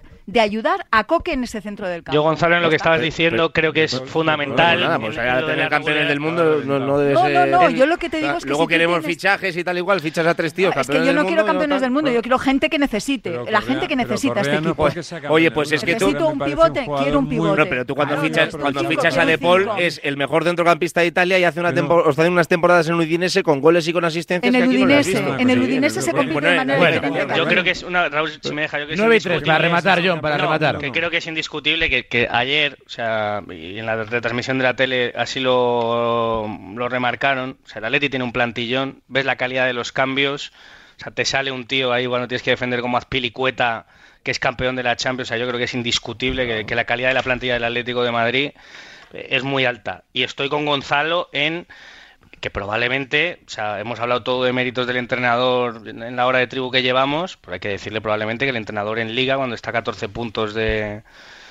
a Coque en ese centro del campo. Yo, Gonzalo, en lo que estabas diciendo, creo que es fundamental. Nada, pues allá tener campeones del mundo no debe ser. No, yo lo que te digo es que luego queremos fichajes y tal igual, fichas a 3 tíos. Es que yo no quiero campeones del mundo, yo quiero gente que necesite, la gente que necesita este equipo. Oye, pues es que tú necesito un pivote, quiero un pivote. Pero tú cuando fichas a De Paul es el mejor centrocampista de Italia y hace unas temporadas en Udinese con goles y con asistencias. En el Udinese se compite de manera diferente. Yo creo que es una, Raúl, si me deja, yo que es 9-3 para rematar, John, para rematar. Creo que es indiscutible que ayer, o sea, y en la retransmisión de la tele así lo remarcaron, o sea, el Atleti tiene un plantillón, ves la calidad de los cambios, o sea, te sale un tío ahí cuando tienes que defender como Azpilicueta, que es campeón de la Champions, o sea, yo creo que es indiscutible que la calidad de la plantilla del Atlético de Madrid es muy alta. Y estoy con Gonzalo en que probablemente, o sea, hemos hablado todo de méritos del entrenador en la hora de tribu que llevamos, pero hay que decirle probablemente que el entrenador en Liga, cuando está a 14 puntos del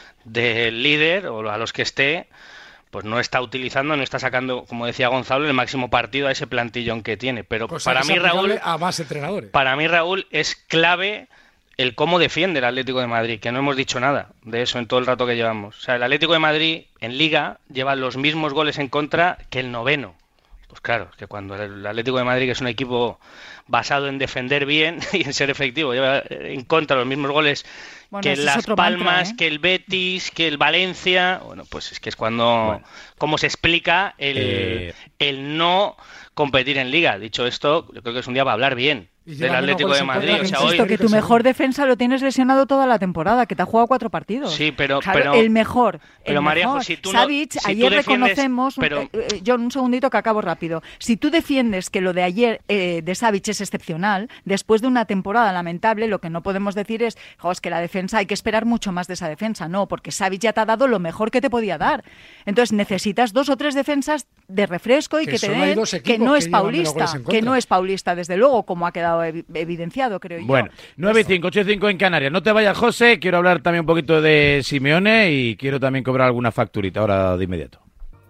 líder o a los que esté, pues no está utilizando, no está sacando, como decía Gonzalo, el máximo partido a ese plantillón que tiene. Pero para mí, Raúl, a más entrenadores. Para mí, Raúl, es clave el cómo defiende el Atlético de Madrid, que no hemos dicho nada de eso en todo el rato que llevamos. O sea, el Atlético de Madrid en Liga lleva los mismos goles en contra que el 9º. Pues claro, es que cuando el Atlético de Madrid, que es un equipo basado en defender bien y en ser efectivo, lleva en contra los mismos goles que Las Palmas, que el Betis, que el Valencia, bueno, pues es que es cuando cómo se explica el no competir en Liga. Dicho esto, yo creo que es un día para hablar bien del Atlético de Madrid. O sea, hoy, que tu mejor defensa lo tienes lesionado toda la temporada, que te ha jugado 4 partidos. Sí, pero el mejor. Pero María, si tú Savic, ayer reconocemos, John, un segundito que acabo rápido. Si tú defiendes que lo de ayer de Savic es excepcional, después de una temporada lamentable, lo que no podemos decir es que la defensa hay que esperar mucho más de esa defensa. No, porque Savic ya te ha dado lo mejor que te podía dar. Entonces necesitas 2 o 3 defensas de refresco y que te den, que no es paulista, desde luego, como ha quedado evidenciado, creo yo. Bueno, 9-5, 8-5 en Canarias. No te vayas, José. Quiero hablar también un poquito de Simeone y quiero también cobrar alguna facturita ahora de inmediato.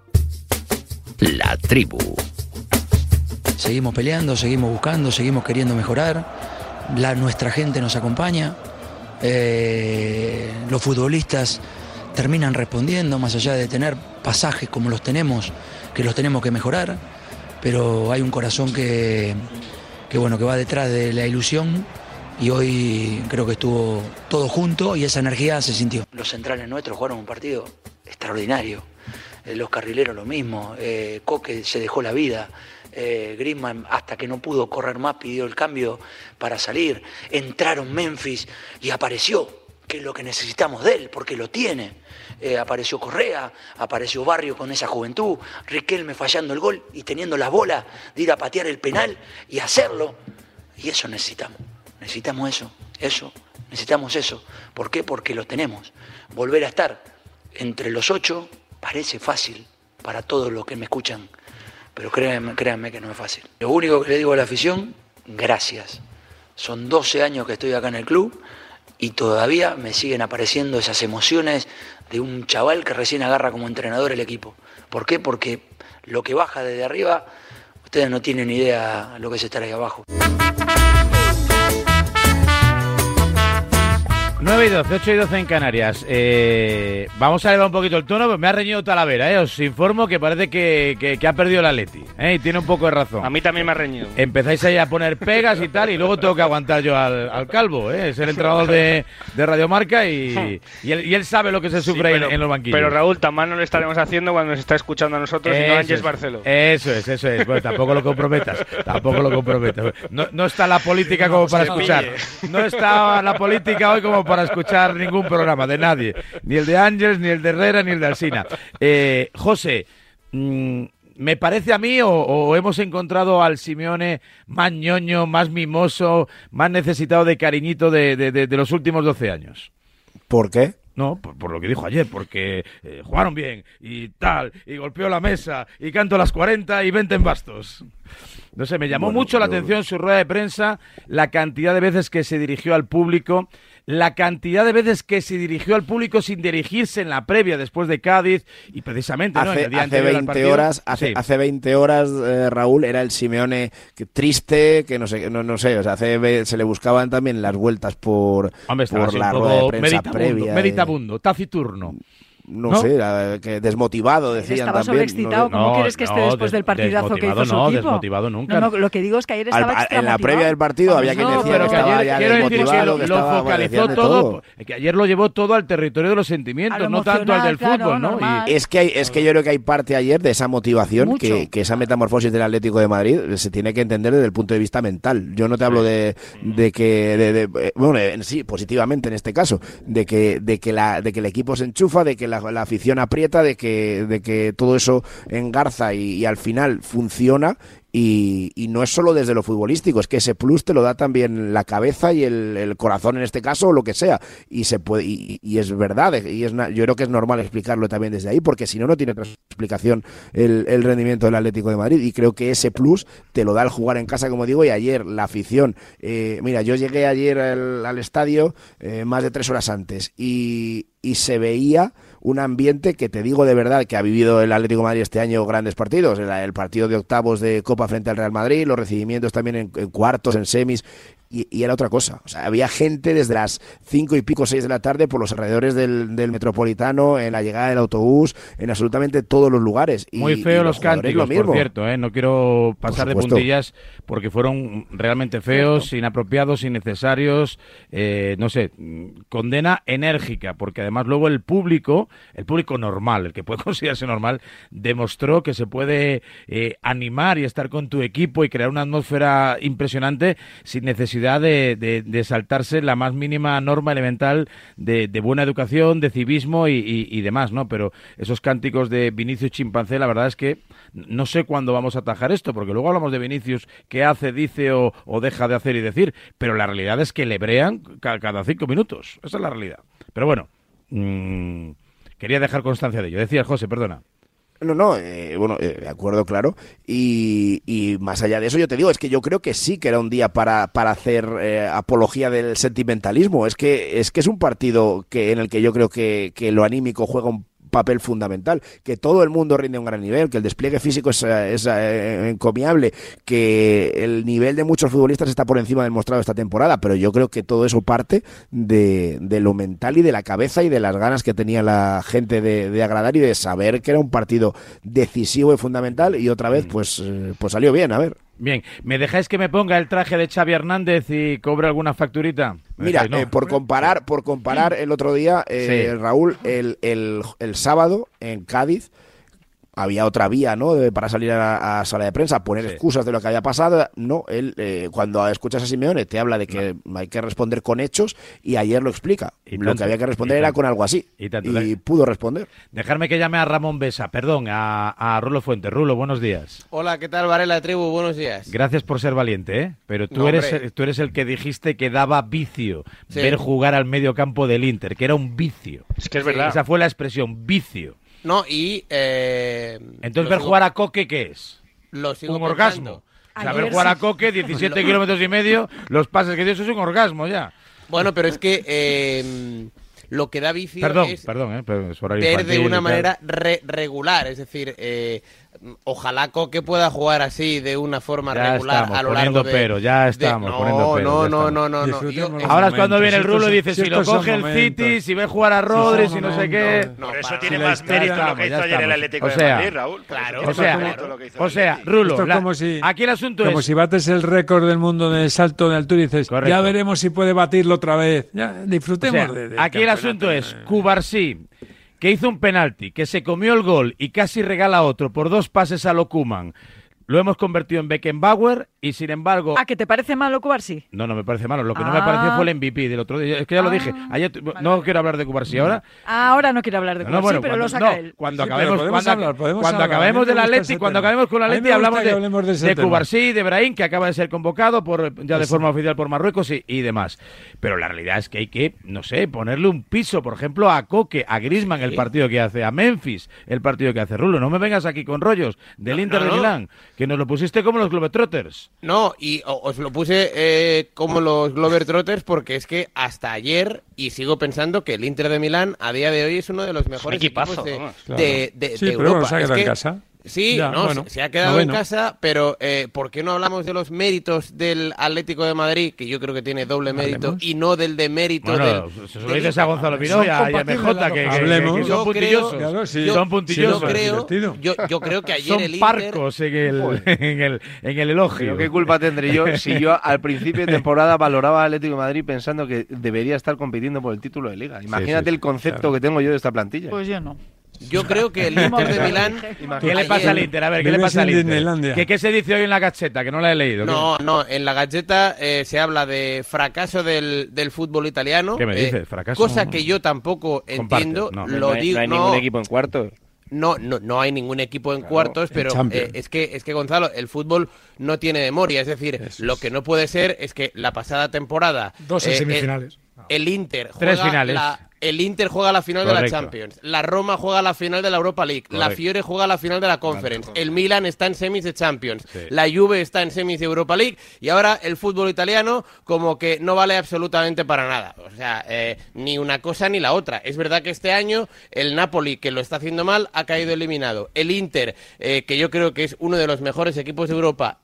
La tribu. Seguimos peleando, seguimos buscando, seguimos queriendo mejorar. Nuestra gente nos acompaña. Los futbolistas terminan respondiendo, más allá de tener pasajes como los tenemos, que los tenemos que mejorar, pero hay un corazón que va detrás de la ilusión, y hoy creo que estuvo todo junto y esa energía se sintió. Los centrales nuestros jugaron un partido extraordinario, los carrileros lo mismo, Coque se dejó la vida, Griezmann hasta que no pudo correr más pidió el cambio para salir, entraron Memphis y apareció, que es lo que necesitamos de él, porque lo tiene. Apareció Correa, apareció Barrio con esa juventud, Riquelme fallando el gol y teniendo la bola de ir a patear el penal y hacerlo. Y eso necesitamos necesitamos eso. ¿Por qué? Porque lo tenemos. Volver a estar entre los 8 parece fácil para todos los que me escuchan, pero créanme que no es fácil. Lo único que le digo a la afición, gracias. Son 12 años que estoy acá en el club y todavía me siguen apareciendo esas emociones de un chaval que recién agarra como entrenador el equipo. ¿Por qué? Porque lo que baja desde arriba, ustedes no tienen ni idea lo que es estar ahí abajo. 9:12, 8:12 en Canarias. Vamos a elevar un poquito el tono, pues me ha reñido Talavera, Os informo que parece que ha perdido el Atleti, y tiene un poco de razón. A mí también me ha reñido. Empezáis ahí a poner pegas y tal, y luego tengo que aguantar yo al Calvo, Es el entrenador de Radio Marca y él sabe lo que se sufre en los banquillos. Pero Raúl, tan mal no le estaremos haciendo cuando nos está escuchando a nosotros y no a Ángeles Barceló. Eso es. Bueno, tampoco lo comprometas. No está la política como para escuchar. No está la política hoy como para escuchar ningún programa de nadie, ni el de Ángeles, ni el de Herrera, ni el de Alsina. José, me parece a mí o hemos encontrado al Simeone más ñoño, más mimoso, más necesitado de cariñito de los últimos 12 años. ¿Por qué? No, por lo que dijo ayer, porque jugaron bien y tal, y golpeó la mesa, y canto las 40 y 20 en bastos. No sé, me llamó mucho la atención su rueda de prensa, la cantidad de veces que se dirigió al público, la cantidad de veces que se dirigió al público sin dirigirse en la previa después de Cádiz, y precisamente en el día anterior al partido. Hace 20 horas, Raúl, era el Simeone triste, que no sé, o sea, se le buscaban también las vueltas por la rueda de prensa previa. Meditabundo, taciturno. No sé, que desmotivado, decían estaba también. Sobreexcitado, ¿cómo quieres que esté después del partidazo que hizo su equipo? Desmotivado nunca. No, lo que digo es que ayer estaba extramotivado. En la previa del partido había quien decía que estaba ya desmotivado, que lo focalizó todo, que ayer lo llevó todo al territorio de los sentimientos, no tanto al del fútbol, ¿no? Es que yo creo que hay parte ayer de esa motivación, que esa metamorfosis del Atlético de Madrid se tiene que entender desde el punto de vista mental. Yo no te hablo de que en sí, positivamente en este caso, de que el equipo se enchufa, de que la afición aprieta, de que todo eso engarza y al final funciona. Y no es solo desde lo futbolístico, es que ese plus te lo da también la cabeza y el corazón en este caso, o lo que sea, y se puede y es verdad, yo creo que es normal explicarlo también desde ahí, porque si no tiene otra explicación el rendimiento del Atlético de Madrid, y creo que ese plus te lo da el jugar en casa, como digo. Y ayer la afición, mira, yo llegué ayer al estadio más de 3 horas antes y se veía un ambiente que te digo de verdad que ha vivido el Atlético de Madrid este año grandes partidos, el partido de octavos de Copa frente al Real Madrid, los recibimientos también en cuartos, en semis, y era otra cosa. O sea, había gente desde las 5 y pico, 6 de la tarde por los alrededores del Metropolitano, en la llegada del autobús, en absolutamente todos los lugares. Muy feos los cánticos, por cierto, no quiero pasar de puntillas porque fueron realmente feos, inapropiados, innecesarios, no sé, condena enérgica, porque además luego el público normal, el que puede considerarse normal, demostró que se puede animar y estar con tu equipo y crear una atmósfera impresionante sin necesidad de saltarse la más mínima norma elemental de buena educación, de civismo y demás, ¿no? Pero esos cánticos de Vinicius chimpancé, la verdad es que no sé cuándo vamos a atajar esto, porque luego hablamos de Vinicius que hace, dice o deja de hacer y decir, pero la realidad es que le brean cada 5 minutos. Esa es la realidad. Pero bueno, quería dejar constancia de ello. Decía José, perdona. De acuerdo, claro. Y más allá de eso, yo te digo, es que yo creo que sí que era un día para hacer apología del sentimentalismo. Es que es un partido en el que yo creo que lo anímico juega papel fundamental, que todo el mundo rinde a un gran nivel, que el despliegue físico es encomiable, que el nivel de muchos futbolistas está por encima del mostrado esta temporada, pero yo creo que todo eso parte de lo mental y de la cabeza y de las ganas que tenía la gente de agradar y de saber que era un partido decisivo y fundamental, y otra vez pues salió bien, a ver. Bien, ¿me dejáis que me ponga el traje de Xavi Hernández y cobre alguna facturita? Mira, por comparar el otro día, Raúl, el sábado en Cádiz había otra vía, ¿no?, para salir a sala de prensa, poner excusas de lo que había pasado. No, él, cuando escuchas a Simeone, te habla de que hay que responder con hechos, y ayer lo explica. Lo que había que responder era con algo así, y pudo responder. Dejarme que llame a Ramón Besa, a Rulo Fuentes. Rulo, buenos días. Hola, ¿qué tal, Varela de Tribu? Buenos días. Gracias por ser valiente, ¿eh? Pero tú eres el que dijiste que daba vicio ver jugar al medio campo del Inter, que era un vicio. Es que es verdad. Esa fue la expresión, vicio. No, y... Entonces, ver jugar a Coque, ¿qué es? Lo sigo un pensando. orgasmo. O sea, ver jugar a Coque, 17 kilómetros y medio, los pases que dio, eso es un orgasmo ya. Bueno, pero es que lo que da vicio es ver de una manera regular. Es decir, ojalá Coque pueda jugar así, de una forma regular a lo largo de... Ya estamos poniendo pero. No. Ahora es cuando viene el Rulo y dice, si lo coge el City, si ve jugar a Rodri, si no sé qué... Pero eso tiene más mérito lo que hizo ayer el Atlético de Madrid, Raúl. Claro. O sea, Rulo, aquí el asunto es... Como si bates el récord del mundo de salto de altura y dices, ya veremos si puede batirlo otra vez. Ya, disfrutemos de aquí el asunto es, Cubarsí, que hizo un penalti, que se comió el gol y casi regala otro por 2 pases a lo Koeman, lo hemos convertido en Beckenbauer y, sin embargo... ¿A que te parece malo Cubarsí? No me parece malo. Lo que no me pareció fue el MVP del otro día. Es que ya lo dije. Ayer, no quiero hablar de Cubarsí ahora. Ahora no quiero hablar de Cubarsí, pero lo saca él. Cuando acabemos del Atleti, cuando acabemos con el Atleti, hablamos de Cubarsí, de Brahim, que acaba de ser convocado de forma oficial por Marruecos y demás. Pero la realidad es que hay que, no sé, ponerle un piso, por ejemplo, a Coque, a Griezmann, el partido que hace, a Memphis, el partido que hace. Rulo, no me vengas aquí con rollos del Inter de Milán, que nos lo pusiste como los Globetrotters. No, y os lo puse como los Globetrotters porque es que hasta ayer, y sigo pensando que el Inter de Milán a día de hoy es uno de los mejores equipos de Europa. Pero se ha quedado en casa. Sí, ya, se ha quedado en casa, pero ¿por qué no hablamos de los méritos del Atlético de Madrid, que yo creo que tiene doble mérito, y no del demérito del... Se lo dices a Gonzalo Pino y a MJ, que son puntillosos. Son puntillosos. Yo creo que ayer son el Inter... parcos en el elogio. Pero ¿qué culpa tendré yo si yo al principio de temporada valoraba al Atlético de Madrid pensando que debería estar compitiendo por el título de Liga? Imagínate el concepto que tengo yo de esta plantilla. Pues yo no. Yo creo que el Inter de Milán... ¿Qué le pasa al Inter? A ver, ¿qué le pasa al Inter? ¿Qué se dice hoy en la Gaceta? Que no la he leído. No, en la Gaceta se habla de fracaso del fútbol italiano. ¿Qué me dices? ¿Fracaso? Cosa que yo tampoco entiendo. No hay ningún equipo en cuartos. No hay ningún equipo en cuartos, pero es que Gonzalo, el fútbol no tiene memoria. Es decir, lo que no puede ser es que la pasada temporada... 2 semifinales. El Inter juega 3 finales. El Inter juega la final de la Champions, la Roma juega la final de la Europa League, la Fiore juega la final de la Conference, el Milan está en semis de Champions, la Juve está en semis de Europa League, y ahora el fútbol italiano como que no vale absolutamente para nada. O sea, ni una cosa ni la otra. Es verdad que este año el Napoli, que lo está haciendo mal, ha caído eliminado. El Inter, que yo creo que es uno de los mejores equipos de Europa,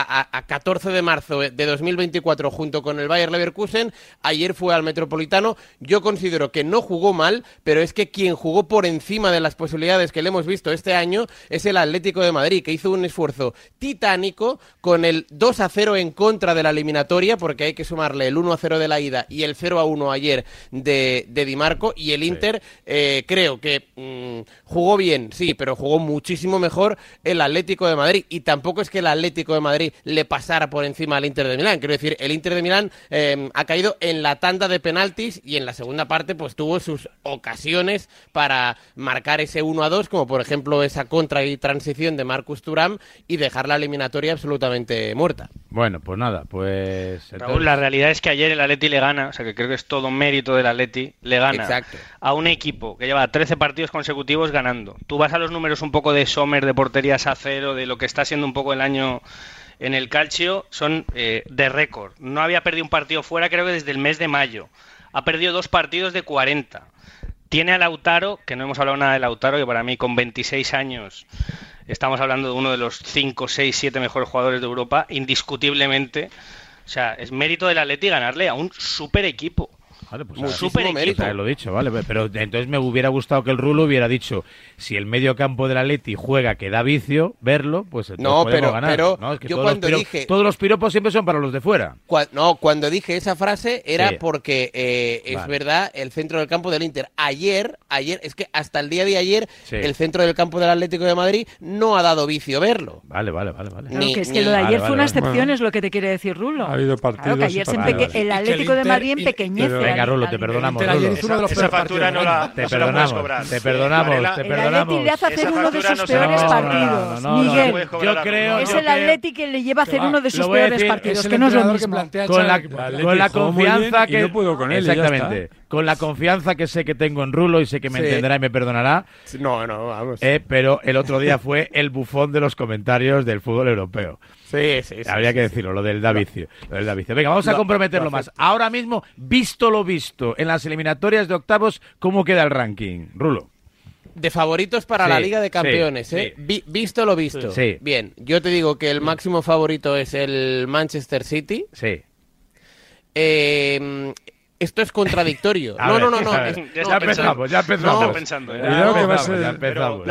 a 14 de marzo de 2024 junto con el Bayer Leverkusen, ayer fue al Metropolitano. Yo considero que no jugó mal, pero es que quien jugó por encima de las posibilidades que le hemos visto este año es el Atlético de Madrid, que hizo un esfuerzo titánico con el 2-0 en contra de la eliminatoria, porque hay que sumarle el 1-0 de la ida y el 0-1 ayer de Di Marco, y el Inter creo que jugó bien, sí, pero jugó muchísimo mejor el Atlético de Madrid, y tampoco es que el Atlético de Madrid le pasara por encima al Inter de Milán. Quiero decir, el Inter de Milán ha caído en la tanda de penaltis, y en la segunda parte pues tuvo sus ocasiones para marcar ese 1-2, como por ejemplo esa contra y transición de Marcus Thuram, y dejar la eliminatoria absolutamente muerta. Bueno, pues nada, pues... Raúl, la realidad es que ayer el Atleti le gana, o sea que creo que es todo mérito del Atleti, le gana a un equipo que lleva 13 partidos consecutivos ganando. Tú vas a los números un poco de Sommer, de porterías a cero, de lo que está siendo un poco el año en el Calcio, son de récord. No había perdido un partido fuera, creo que desde el mes de mayo. Ha perdido 2 partidos de 40. tiene a Lautaro, que no hemos hablado nada de Lautaro, que para mí con 26 años estamos hablando de uno de los 5, 6, 7 mejores jugadores de Europa, indiscutiblemente. O sea, es mérito del Atleti ganarle a un super equipo. Vale, pues súper equipo. Lo he dicho, vale, pero entonces me hubiera gustado que el Rulo hubiera dicho, si el medio campo del Atleti juega que da vicio, verlo, pues entonces podemos ganar. Pero ¿no? Es que yo cuando dije... Todos los piropos siempre son para los de fuera. Cuando dije esa frase era porque es verdad, el centro del campo del Inter. Ayer, es que hasta el día de ayer, el centro del campo del Atlético de Madrid no ha dado vicio verlo. Vale. Claro, que es que lo de ayer fue una excepción, es lo que te quiere decir Rulo. Ha habido partidos. Claro, que ayer el Atlético de Madrid empequeñece. Venga, Rulo, te perdonamos. Esa factura no la puedes cobrar. Te perdonamos. El Atleti le hace hacer uno de sus peores partidos. Miguel, yo creo es el Atleti que le lleva a hacer uno de sus peores partidos, que no es lo mismo. Con la confianza que... no puedo con él. Exactamente. Con la confianza que sé que tengo en Rulo y sé que me entenderá y me perdonará. No, vamos. Pero el otro día fue el bufón de los comentarios del fútbol europeo. Sí. Habría que decirlo, lo del Davicio. Venga, vamos a comprometerlo más. Ahora mismo, visto lo visto, en las eliminatorias de octavos, ¿cómo queda el ranking, Rulo? De favoritos para la Liga de Campeones, ¿eh? Visto lo visto. Sí. Bien, yo te digo que el máximo favorito es el Manchester City. Sí. Esto es contradictorio. No. Ya empezamos. Cuidado que va a ser. Ya empezamos.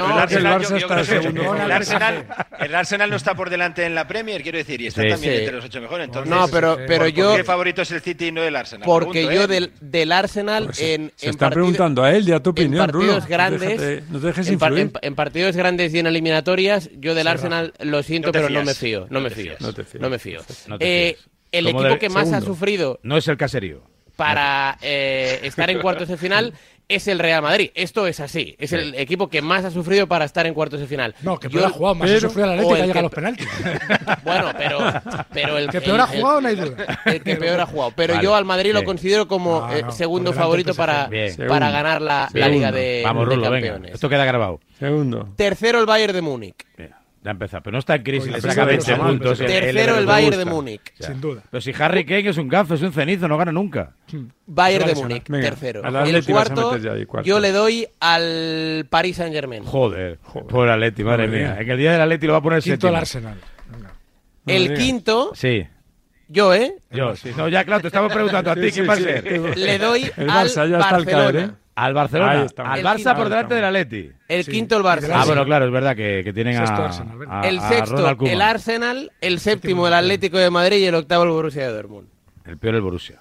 El Arsenal no está por delante en la Premier, quiero decir, y está también entre los 8 mejores. Entonces, pero yo... ¿por qué favorito es el City y no el Arsenal? Porque yo del Arsenal se está preguntando a él y a tu opinión, en partidos Rulo. grandes, No te dejes influir. En partidos grandes y en eliminatorias, yo del Arsenal lo siento, pero no me fío. No me fío. El equipo que más ha sufrido... No es el Caserío. Para estar en cuartos de final es el Real Madrid. Esto es así. Es el equipo que más ha sufrido para estar en cuartos de final. No, que peor ha jugado. Más ha sufrido el Atlético que ha llegado a los penaltis. Bueno, pero el que peor ha jugado, no hay duda. El que peor ha jugado. Pero yo al Madrid lo considero como segundo favorito para ganar la Liga de Rulo, Campeones. Venga. Esto queda grabado. Segundo. Tercero el Bayern de Múnich. Ya empezó, pero no está en crisis, le saca 20 puntos. Tercero el Bayern de Múnich. Sin duda. Pero si Harry Kane es un gafo, es un cenizo, no gana nunca. Bayern de Múnich, tercero. El cuarto, yo le doy al Paris Saint-Germain. Joder, por Atleti, madre mía. En el día del Atleti lo va a poner quinto séptimo. el Arsenal. El quinto... Sí. Yo, sí. No, ya, claro, te estamos preguntando a ti, ¿quién va a ser? Le doy el al Barça ya está Barcelona. Al Barcelona, al Barça por delante del Atleti. El quinto el Barça. Ah, bueno, claro, es verdad que tienen el sexto el Arsenal, el séptimo el Atlético de Madrid y el octavo el Borussia de Dortmund. El peor el Borussia.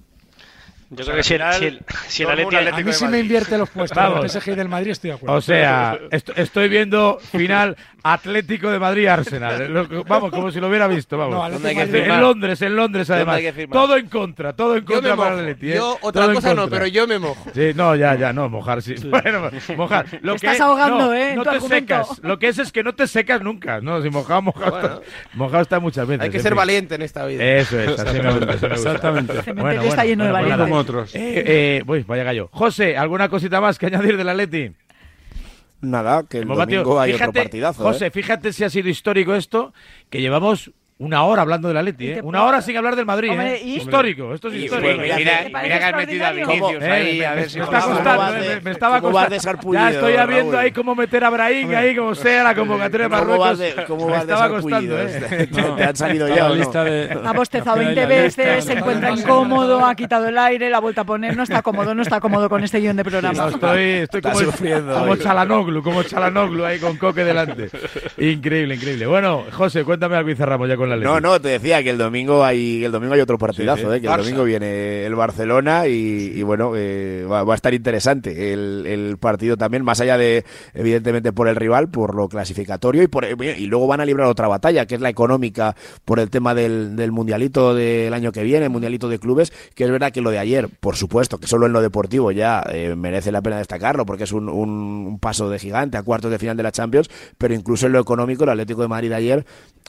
Yo creo que si el Atlético... A mí sí me invierte los puestos. El PSG del Madrid estoy de acuerdo. O sea, estoy viendo final Atlético de Madrid-Arsenal. Vamos, como si lo hubiera visto. Vamos. En Londres además. Todo en contra para el Atleti. Yo otra cosa no, pero yo me mojo. Sí, no, ya, mojar sí. Bueno, mojar. Te estás ahogando, no te secas. Lo que es que no te secas nunca. No, si mojado está muchas veces. Hay que ser valiente en esta vida. Eso es, así me gusta. Exactamente. Bueno, está lleno de valientes. Como otros. Vaya gallo. José, ¿alguna cosita más que añadir del Atleti? Nada, que el domingo hay otro partidazo. José, fíjate si ha sido histórico esto, que llevamos una hora hablando del Atleti, Una hora sin hablar del Madrid, Histórico, esto es histórico. Mira que has metido a Vinicius ahí, a ver si... Me está costando, me estaba costando. Ya estoy viendo ahí cómo meter a Brahim, ahí como sea la convocatoria de Marruecos. Me estaba costando, Te han salido ya, ha bostezado 20 veces, se encuentra incómodo, ha quitado el aire, la ha vuelto a poner, no está cómodo con este guión de programa. Estoy como Chalanoglu ahí con Coque delante. Increíble. Bueno, José, cuéntame algo y cerramos ya con No, te decía que el domingo hay otro partidazo, que el domingo viene el Barcelona y bueno, va a estar interesante el partido también, más allá de, evidentemente, por el rival, por lo clasificatorio y luego van a librar otra batalla, que es la económica por el tema del mundialito del año que viene, el mundialito de clubes, que es verdad que lo de ayer, por supuesto, que solo en lo deportivo ya merece la pena destacarlo, porque es un paso de gigante a cuartos de final de la Champions, pero incluso en lo económico el Atlético de Madrid ayer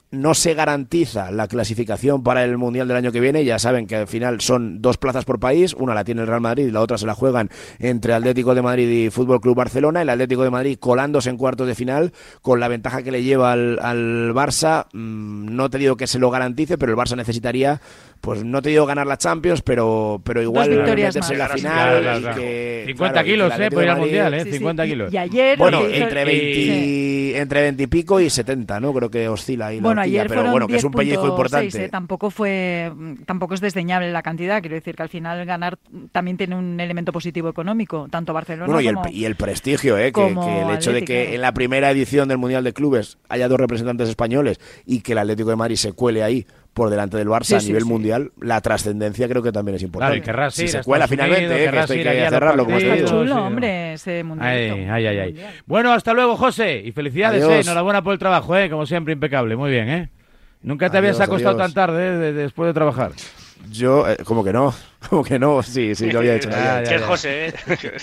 no se garantiza la clasificación para el Mundial del año que viene. Ya saben que al final son 2 plazas por país, una la tiene el Real Madrid y la otra se la juegan entre Atlético de Madrid y Fútbol Club Barcelona. El Atlético de Madrid colándose en cuartos de final con la ventaja que le lleva al Barça. No te digo que se lo garantice, pero el Barça necesitaría, pues no te digo ganar la Champions, pero igual meterse en la final. Claro. Que, 50 kilos, por ir al Mundial, 50 kilos. Y ayer... Bueno, entre 20 y pico y 70, ¿no? Creo que oscila ahí la horquilla, pero bueno, que es un pellizco importante. Tampoco es desdeñable la cantidad, quiero decir que al final ganar también tiene un elemento positivo económico, tanto Barcelona como... Y el prestigio, que el hecho de que en la primera edición del Mundial de Clubes haya 2 representantes españoles y que el Atlético de Madrid se cuele ahí por delante del Barça a nivel mundial, la trascendencia creo que también es importante. Claro, si se cuela finalmente, que esto hay que cerrarlo como está chulo, hombre, ese Mundial. Ay. Bueno, hasta luego, José, y felicidades, enhorabuena por el trabajo, como siempre, impecable, muy bien, Nunca te habías acostado tan tarde después de trabajar. Yo, ¿cómo que no? Sí, lo había hecho. Que José,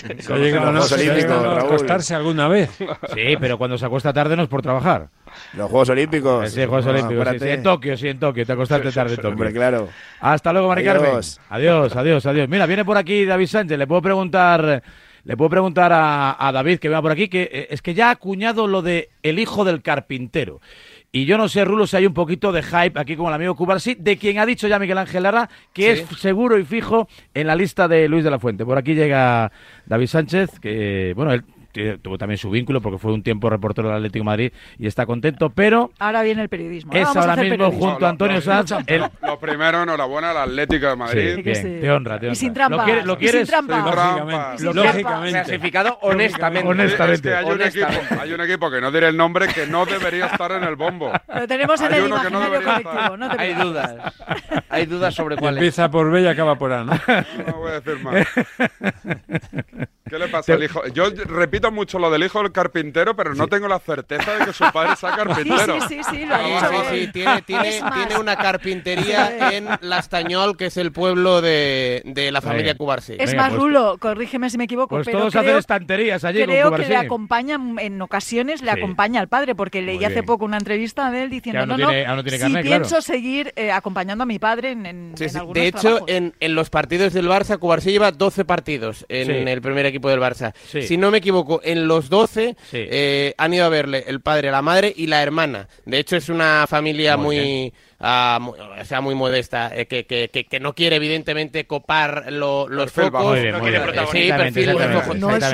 acostarse alguna vez. Sí, pero cuando se acuesta tarde no es por trabajar. Los Juegos Olímpicos. Sí, Juegos Olímpicos. Sí, en Tokio, te acostaste tarde en Tokio. Hombre, claro. Hasta luego, Mari Carmen. Adiós. Mira, viene por aquí David Sánchez, le puedo preguntar a David, que venga por aquí, que es que ya ha acuñado lo de el hijo del carpintero. Y yo no sé, Rulo, si hay un poquito de hype aquí con el amigo Cubarsí, de quien ha dicho ya Miguel Ángel Lara que es seguro y fijo en la lista de Luis de la Fuente. Por aquí llega David Sánchez, que, bueno, él tuvo también su vínculo porque fue un tiempo reportero del Atlético de Madrid y está contento, pero... Ahora viene el periodismo. Es ahora mismo junto a Antonio Sanz. Lo primero, enhorabuena al Atlético de Madrid. Sí, bien, te honra. Y sin trampa. ¿Lo quieres? Sin trampa. Lógicamente. Clasificado honestamente. Es que hay un equipo que no diré el nombre que no debería estar en el bombo. Lo tenemos en el imaginario colectivo. No te hay dudas sobre cuál es. Empieza por B y acaba por A, ¿no? No voy a decir más. ¿Qué le pasa al hijo? Yo repito mucho lo del hijo del carpintero, pero no tengo la certeza de que su padre sea carpintero. Sí, lo ha dicho. Tiene una carpintería en Lastañol, que es el pueblo de la familia Cubarsí. Es más, Rulo, corrígeme si me equivoco, pues pero todos hacen estanterías allí con Cubarsí. Creo que le acompaña, en ocasiones le acompaña al padre, porque leí hace poco una entrevista de él diciendo, pienso seguir acompañando a mi padre en algunos trabajos. De hecho, en los partidos del Barça, Cubarsí lleva 12 partidos en el primer equipo del Barça. Si no me equivoco, en los 12 han ido a verle el padre, la madre y la hermana. De hecho, es una familia muy modesta, que no quiere evidentemente copar los focos. Muy bien. Sí, perfil bajo. No es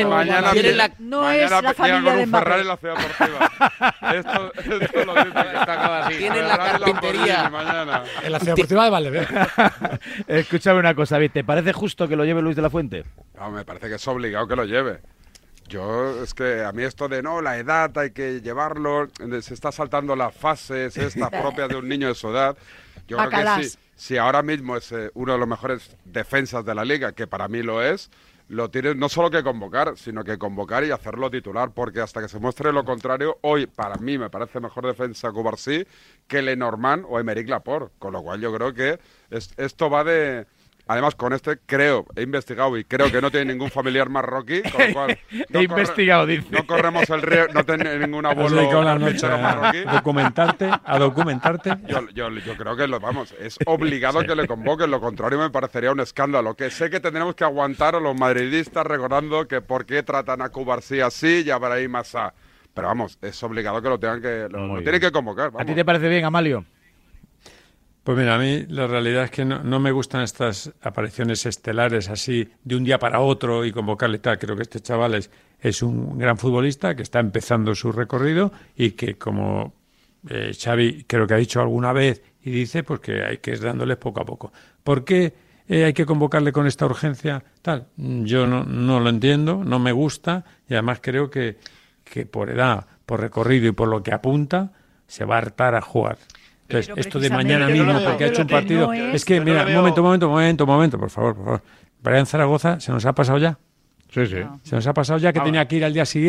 la familia de Mbappé. Esto lo dice que está acabado así. Tienen la carpintería. En la ciudad deportiva de Valdebebas. Escúchame una cosa, David, ¿te parece justo que lo lleve Luis de la Fuente? No, me parece que es obligado que lo lleve. Es que a mí esto de la edad hay que llevarlo, se está saltando las fases estas propias de un niño de su edad. Yo creo que si ahora mismo es uno de los mejores defensas de la liga, que para mí lo es, lo tiene no solo que convocar, sino que convocar y hacerlo titular, porque hasta que se muestre lo contrario, hoy para mí me parece mejor defensa Cubarsí que Lenormand o Aymeric Laporte, con lo cual yo creo que esto va de... Además, con he investigado y creo que no tiene ningún familiar marroquí, con lo cual... No corremos el riesgo, no tiene ningún abuelo marroquí. A documentarte. Yo creo que es obligado que le convoquen, lo contrario me parecería un escándalo. Que sé que tendremos que aguantar a los madridistas recordando que por qué tratan a Cubarsí así y a Brahim asá. Pero es obligado que lo tienen que convocar. ¿A ti te parece bien, Amalio? Pues mira, a mí la realidad es que no me gustan estas apariciones estelares así de un día para otro y convocarle tal. Creo que este chaval es un gran futbolista que está empezando su recorrido y que, como Xavi creo que ha dicho alguna vez y dice, pues que hay que ir dándoles poco a poco. ¿Por qué hay que convocarle con esta urgencia? Yo no lo entiendo, no me gusta y además creo que por edad, por recorrido y por lo que apunta, se va a hartar a jugar. Entonces, esto de mañana mismo, porque ha hecho un partido... Es que, mira, momento, por favor. Brian Zaragoza, ¿se nos ha pasado ya? Sí. Se nos ha pasado ya que tenía que ir al día siguiente.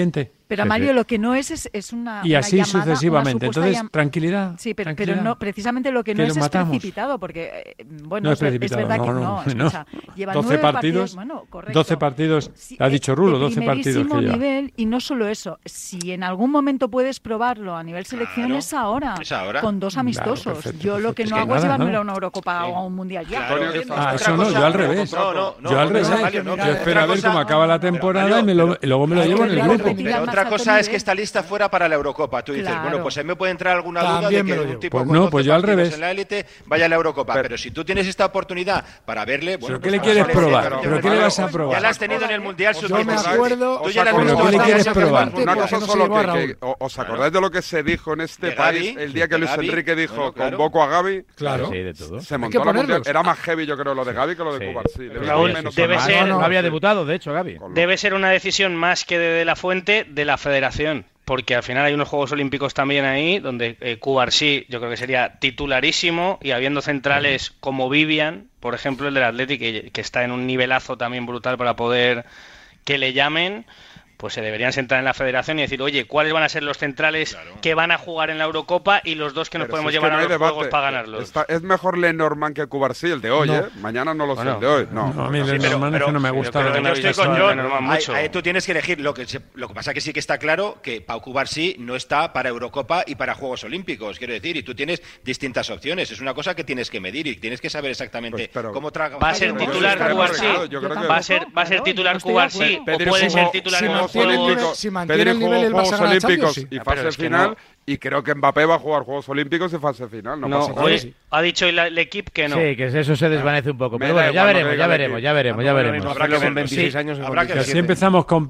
Pero Mario, lo que no es una y así una llamada, sucesivamente. Una Entonces, tranquilidad. Sí, pero tranquilidad. No, precisamente lo que no es precipitado, porque bueno, no es precipitado, es verdad que no. Escucha, llevan 12 partidos, bueno, correcto. 12 partidos, sí, ha dicho Rulo, 12 partidos que lleva. Nivel, y no solo eso, si en algún momento puedes probarlo a nivel selección, es ahora, con 2 amistosos. Claro, perfecto, yo lo que no hago es llevármelo a una Eurocopa o a un Mundial ya. Claro, eso no, yo al revés. Yo al revés. Yo espero a ver cómo acaba la temporada y luego me lo llevo en el grupo. Pero otra cosa es que esta lista fuera para la Eurocopa. Tú dices, bueno, pues a mí me puede entrar alguna duda de que un tipo con 12 yo al revés. en la élite vaya a la Eurocopa. Pero si tú tienes esta oportunidad para verle, bueno, ¿pero qué le quieres probar? ¿Pero qué le vas a probar? Ya la has tenido en el Mundial Sub-17. Yo me acuerdo. Tú ya la has visto. ¿Qué le quieres probar? Una cosa solo que os acordáis de lo que se dijo en este país el día que Luis Enrique dijo convoco a Gavi. Claro. Se montó la Mundial. Era más heavy, yo creo, lo de Gavi que lo de Cubarsí. Debe ser. No había debutado, de hecho, Gavi. Debe ser una decisión más que de la Fuente, de la Federación. Porque al final hay unos Juegos Olímpicos también ahí, donde Cubarsí yo creo que sería titularísimo, y habiendo centrales como Vivian, por ejemplo, el del Athletic, que está en un nivelazo también brutal para poder que le llamen, pues se deberían sentar en la Federación y decir, oye, ¿cuáles van a ser los centrales que van a jugar en la Eurocopa y los 2 que nos podemos llevar a los Juegos para ganarlos? Es mejor Lenormand que Cubarsí, el de hoy, ¿eh? Mañana no lo sé, el de hoy. No, a mí Lenormand es que no me gusta. Pero yo estoy con John. Tú tienes que elegir. Lo que pasa que sí que está claro que Pau Cubarsí no está para Eurocopa y para Juegos Olímpicos, quiero decir, y tú tienes distintas opciones. Es una cosa que tienes que medir y tienes que saber exactamente cómo trabajar. ¿Va a ser titular Cubarsí? ¿Va a ser titular Cubarsí o puede ser titular en los Juegos? Si mantiene el nivel, el Juegos Olímpicos sí. y fase final, y creo que Mbappé va a jugar Juegos Olímpicos y fase final. No pasa nada. Ha dicho el equipo que no. Sí, que eso se desvanece un poco. Pero bueno, ya veremos. Habrá que con 26 años. Que así empezamos con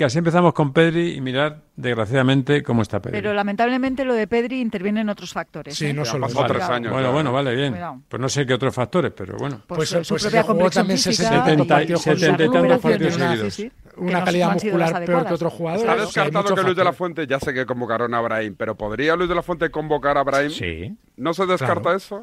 Pedri, y mirad, desgraciadamente, cómo está Pedri. Pero lamentablemente lo de Pedri interviene en otros factores. Sí, no solo pasó 3 años. Bueno, vale, bien. Cuidado. Pues no sé qué otros factores, pero bueno. Pues su propia jugó también 70 y tantos partidos seguidos. Una calidad muscular peor que otro jugador. Está descartado que Luis de la Fuente, ya sé que convocaron a Brahim, pero ¿podría Luis de la Fuente convocar a Brahim? Sí. ¿No se descarta eso?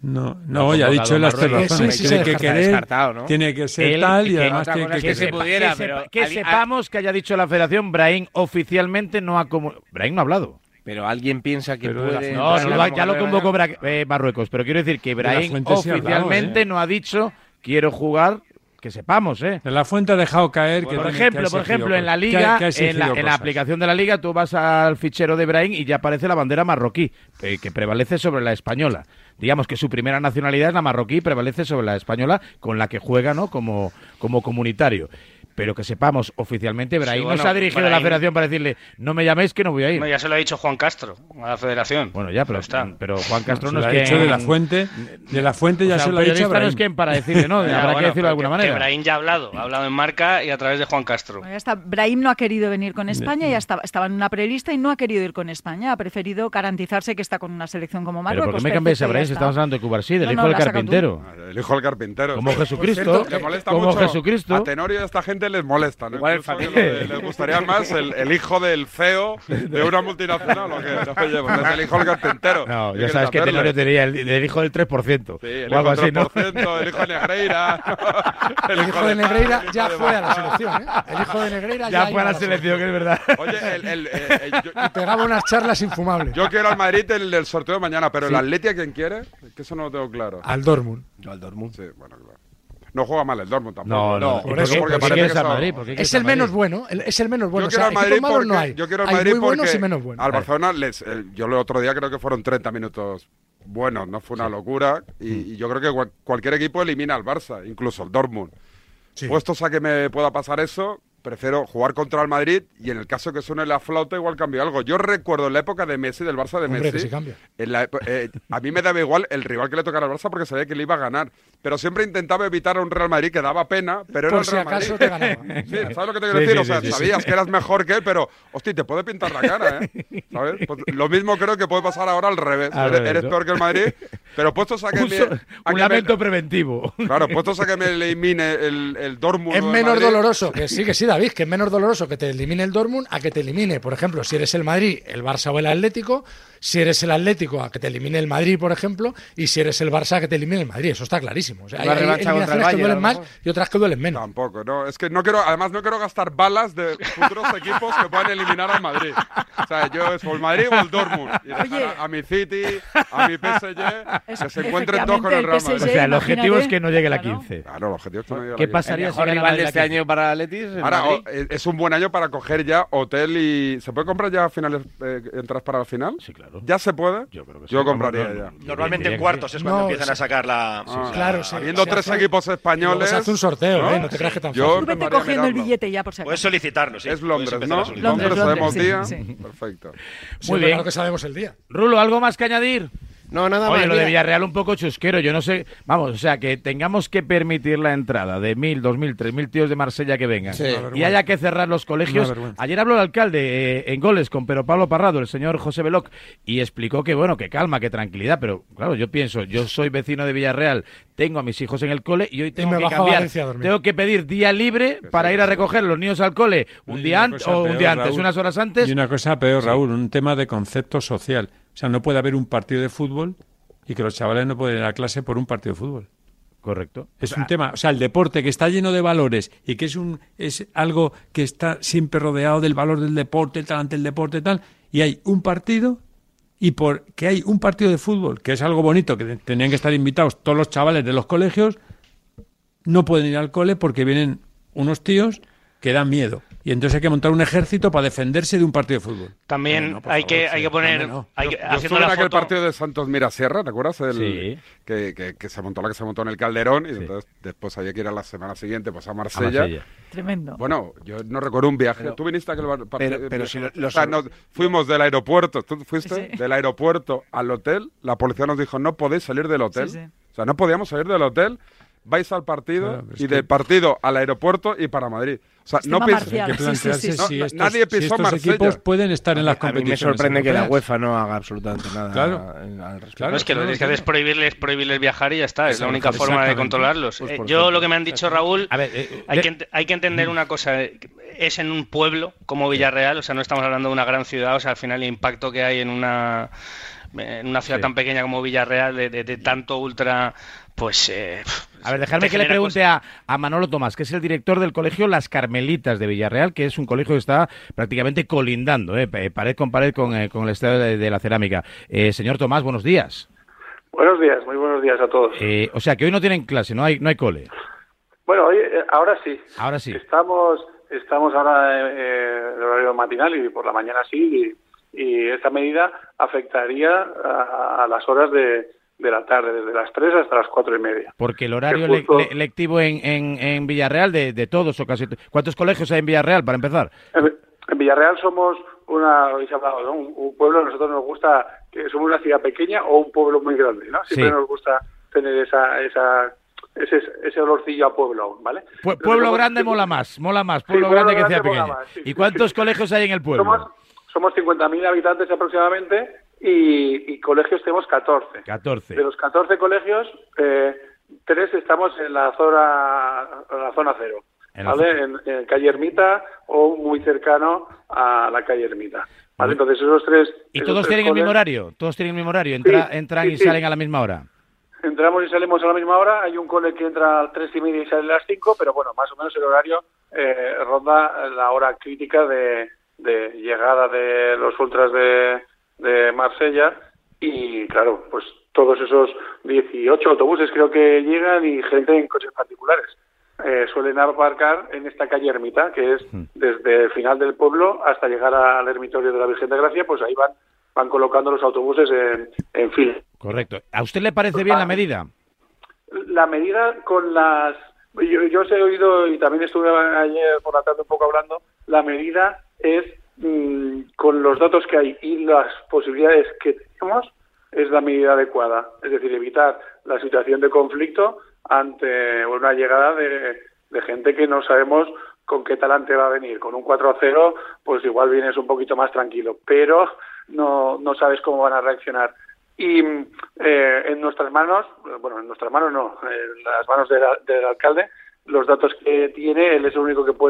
No, ya ha dicho las 3 razones. Tiene que querer, tiene que ser tal, y además tiene que se pudiera, que sepamos que haya dicho la Federación, Brahim oficialmente no ha Brahim no ha hablado. Pero alguien piensa que puede... Ya lo convocó Marruecos, pero quiero decir que Brahim oficialmente no ha dicho quiero jugar. Que sepamos, ¿eh? De la Fuente ha dejado caer que... Por ejemplo, en la Liga, en la aplicación de la Liga, tú vas al fichero de Brahim y ya aparece la bandera marroquí, que prevalece sobre la española. Digamos que su primera nacionalidad es la marroquí, prevalece sobre la española, con la que juega, ¿no? Como comunitario. Pero que sepamos, oficialmente, Brahim no se ha dirigido a la Federación para decirle no me llaméis que no voy a ir. No, ya se lo ha dicho Juan Castro a la Federación. Bueno, ya, pero Juan Castro no es que... lo ha dicho de la Fuente ya se lo ha dicho a Brahim. No es quien para decirle, ¿no? Habrá que decirlo de alguna manera. Que Brahim ya ha hablado en marca y a través de Juan Castro. Bueno, ya está. Brahim no ha querido venir con España, ya estaba en una prelista y no ha querido ir con España. Ha preferido garantizarse que está con una selección como Marruecos. ¿Pero por qué me cambiáis a Brahim si estamos hablando de Cubarsí, del hijo del carpintero? El hijo del carpintero. Como Jesucristo. Le molesta mucho. A Tenorio y a esta gente les molesta, ¿no? Le gustaría más el hijo del CEO de una multinacional, o que no me llevo, el hijo del carpintero. No, ya sabes que Tenorio tenía el hijo del 3%. Sí, el hijo del 3%, el hijo de Negreira. El hijo de Negreira ya fue a la selección, ¿eh? El hijo de Negreira ya fue a la selección, que es verdad. Oye, y pegaba unas charlas infumables. Yo quiero al Madrid el sorteo de mañana, pero el Atleti, ¿a quién quiere? Que eso no lo tengo claro. Al Dortmund. Yo al Dortmund. Sí, bueno, claro. No juega mal el Dortmund tampoco. No. Por eso, porque parece que Madrid, es el menos bueno. Es el menos bueno. Yo quiero al Madrid porque no hay. Yo quiero al Madrid muy porque buenos y menos buenos. Al Barcelona yo el otro día creo que fueron 30 minutos buenos, no fue una locura, y yo creo que cualquier equipo elimina al Barça, incluso el Dortmund. Sí. Puestos a que me pueda pasar eso, prefiero jugar contra el Madrid, y en el caso que suene la flauta igual cambio algo. Yo recuerdo en la época de Messi, del Barça de Messi, que sí cambia. A mí me daba igual el rival que le tocara al Barça porque sabía que le iba a ganar, pero siempre intentaba evitar a un Real Madrid que daba pena, pero era el Real Madrid. Por si acaso te ganaba. Sí, ¿sabes lo que te quiero decir? O sea, sabías que eras mejor que él, pero, hostia, te puede pintar la cara, ¿eh? ¿Sabes? Pues lo mismo creo que puede pasar ahora al revés. Eres peor que el Madrid, pero puestos a que un lamento preventivo. Claro, puestos a que me elimine el Dortmund. Es menos doloroso, que sí, David, que es menos doloroso que te elimine el Dortmund a que te elimine, por ejemplo, si eres el Madrid, el Barça o el Atlético, si eres el Atlético a que te elimine el Madrid, por ejemplo, y si eres el Barça a que te elimine el Madrid. Eso está clarísimo. O sea, hay eliminaciones que duelen más y otras que duelen menos. Tampoco, no. Es que además no quiero gastar balas de futuros equipos que puedan eliminar al Madrid. O sea, yo es o el Madrid o el Dortmund. Y dejar a mi City, a mi PSG, que se encuentren todos con el Real Madrid. O sea, el objetivo es que no llegue la 15. Claro, el objetivo es que no llegue la 15. ¿Qué pasaría si el rival de este año para el Atleti? Ahora, es un buen año para coger ya hotel y... ¿Se puede comprar ya entradas para la final? Sí, claro. ¿Ya se puede? Yo creo que sí. Yo compraría ya. Normalmente en cuartos es cuando empiezan a sacar la... Claro, habiendo tres equipos españoles... Se hace un sorteo, ¿no? No te creas que tan fácil. Tú vete cogiendo el billete ya, por si acaso. Puedes solicitarlo, sí. Es Londres, ¿no? Londres, sabemos día. Sí. Perfecto. Muy bien. Claro que sabemos el día. Rulo, ¿algo más que añadir? No, nada más. Oye, lo de Villarreal un poco chusquero, yo no sé. Vamos, o sea, que tengamos que permitir la entrada de 1.000, 2.000, 3.000 tíos de Marsella que vengan y haya que cerrar los colegios. Ayer habló el alcalde en Goles con Pedro Pablo Parrado, el señor José Veloc, y explicó que, bueno, que calma, que tranquilidad, pero claro, yo pienso, yo soy vecino de Villarreal, tengo a mis hijos en el cole y hoy tengo que cambiar, tengo que pedir día libre para ir a recoger a los niños al cole un día antes, Raúl, unas horas antes. Y una cosa peor, Raúl, un tema de concepto social. O sea, no puede haber un partido de fútbol y que los chavales no pueden ir a clase por un partido de fútbol. Correcto. Es un tema, o sea, el deporte que está lleno de valores y que es algo que está siempre rodeado del valor del deporte, ante el deporte tal, y hay un partido y porque hay un partido de fútbol, que es algo bonito, que tenían que estar invitados todos los chavales de los colegios, no pueden ir al cole porque vienen unos tíos que dan miedo. Y entonces hay que montar un ejército para defenderse de un partido de fútbol. También hay que poner... Yo estuve en aquel partido de Santos Mirasierra, ¿te acuerdas? Que se montó en el Calderón y entonces después había que ir a la semana siguiente pues a Marsella. Tremendo. Bueno, yo no recuerdo un viaje. ¿Tú viniste a aquel partido? Pero si fuimos del aeropuerto. ¿Tú fuiste? Sí. Del aeropuerto al hotel. La policía nos dijo, no podéis salir del hotel. Sí. O sea, no podíamos salir del hotel. Vais al partido y del partido al aeropuerto y para Madrid. O sea, no pienses. Hay que plantearse si nadie pisó estos equipos pueden estar en las competiciones. A mí me sorprende que la europeas. UEFA no haga absolutamente nada al respecto. Claro, es que lo que tienes que hacer es prohibirles viajar y ya está. Es la única forma de controlarlos. Yo lo que me han dicho, Raúl, hay que entender una cosa. Es en un pueblo como Villarreal, o sea, no estamos hablando de una gran ciudad, o sea, al final el impacto que hay en una ciudad tan pequeña como Villarreal, de tanto ultra... Pues... a ver, dejadme que le pregunte a Manolo Tomás, que es el director del colegio Las Carmelitas de Villarreal, que es un colegio que está prácticamente colindando, pared con pared con el estadio de la Cerámica. Señor Tomás, buenos días. Buenos días, muy buenos días a todos. O sea, que hoy no tienen clase, no hay cole. Bueno, hoy, ahora sí. Ahora sí. Estamos ahora en el horario matinal y por la mañana sí, y esta medida afectaría a las horas de la tarde, desde las 3 hasta las 4:30. Porque el horario lectivo en Villarreal de todos o casi... ¿Cuántos colegios hay en Villarreal, para empezar? En Villarreal somos un pueblo, a nosotros nos gusta que somos una ciudad pequeña o un pueblo muy grande, ¿no? Siempre nos gusta tener ese olorcillo a pueblo, ¿vale? Pueblo grande mola más, pueblo grande que ciudad pequeña. ¿Y cuántos colegios hay en el pueblo? Somos 50.000 habitantes aproximadamente y colegios tenemos 14. 14. De los 14 colegios, 3 estamos en la zona cero, ¿vale? En calle Ermita o muy cercano a la calle Ermita. ¿Vale? Entonces esos 3... ¿Y todos tienen el mismo horario? ¿Todos tienen el mismo horario? ¿Entran y salen a la misma hora? Entramos y salimos a la misma hora. Hay un cole que entra a las 3:30 y sale a las 5, pero bueno, más o menos el horario ronda la hora crítica de llegada de los ultras de Marsella y claro, pues todos esos 18 autobuses creo que llegan y gente en coches particulares suelen aparcar en esta calle Ermita, que es desde el final del pueblo hasta llegar al ermitorio de la Virgen de Gracia, pues ahí van colocando los autobuses en fila. Correcto. ¿A usted le parece bien la medida? La medida con las... Yo os he oído y también estuve ayer por la tarde un poco hablando, la medida es con los datos que hay y las posibilidades que tenemos es la medida adecuada, es decir, evitar la situación de conflicto ante una llegada de gente que no sabemos con qué talante va a venir. Con un 4-0 pues igual vienes un poquito más tranquilo, pero no sabes cómo van a reaccionar. Y en nuestras manos, en nuestras manos no, en las manos del alcalde, los datos que tiene, él es el único que puede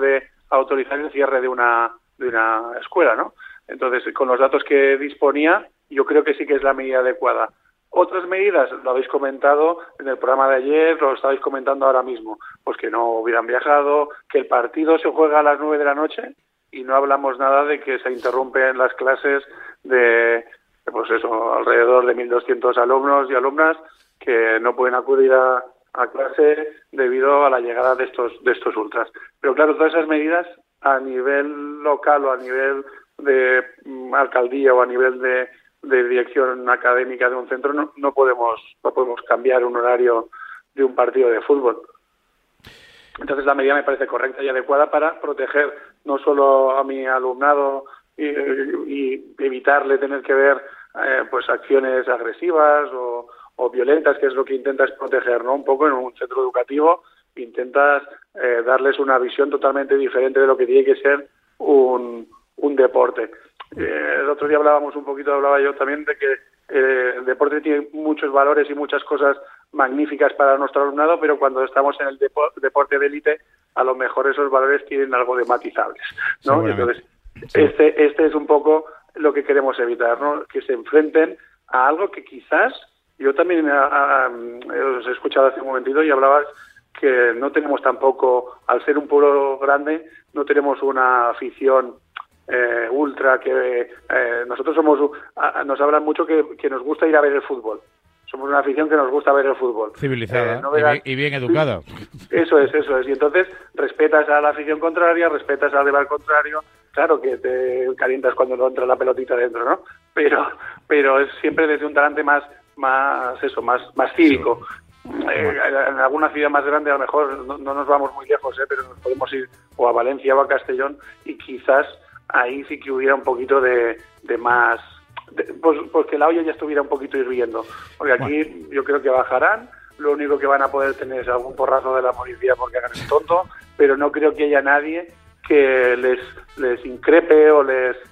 autorizar el cierre de una escuela, ¿no? Entonces, con los datos que disponía, yo creo que sí que es la medida adecuada. Otras medidas, lo habéis comentado en el programa de ayer, lo estabais comentando ahora mismo, pues que no hubieran viajado, que el partido se juega a las 9 de la noche y no hablamos nada de que se interrumpen las clases de, pues eso, alrededor de 1.200 alumnos y alumnas que no pueden acudir a clase debido a la llegada de estos ultras. Pero claro, todas esas medidas a nivel local o a nivel de alcaldía o a nivel de dirección académica de un centro no podemos cambiar un horario de un partido de fútbol. Entonces la medida me parece correcta y adecuada para proteger no solo a mi alumnado y evitarle tener que ver pues acciones agresivas o violentas, que es lo que intentas proteger, ¿no? Un poco en un centro educativo intentas darles una visión totalmente diferente de lo que tiene que ser un deporte. El otro día hablaba yo también de que el deporte tiene muchos valores y muchas cosas magníficas para nuestro alumnado, pero cuando estamos en el deporte de élite, a lo mejor esos valores tienen algo de matizables, ¿no? Entonces, este es un poco lo que queremos evitar, ¿no? Que se enfrenten a algo que quizás, yo también os he escuchado hace un momentito y hablabas que no tenemos tampoco, al ser un pueblo grande, no tenemos una afición ultra, que nosotros nos hablan mucho que nos gusta ir a ver el fútbol. Somos una afición que nos gusta ver el fútbol. Civilizada y bien educada. Eso es. Y entonces respetas a la afición contraria, respetas al rival contrario. Claro que te calientas cuando no entra la pelotita dentro, ¿no? Pero es siempre desde un talante más cívico. En alguna ciudad más grande a lo mejor no nos vamos muy lejos, pero nos podemos ir o a Valencia o a Castellón y quizás ahí sí que hubiera un poquito de más, pues que la olla ya estuviera un poquito hirviendo, porque aquí yo creo que bajarán, lo único que van a poder tener es algún porrazo de la policía porque hagan el tonto, pero no creo que haya nadie que les increpe o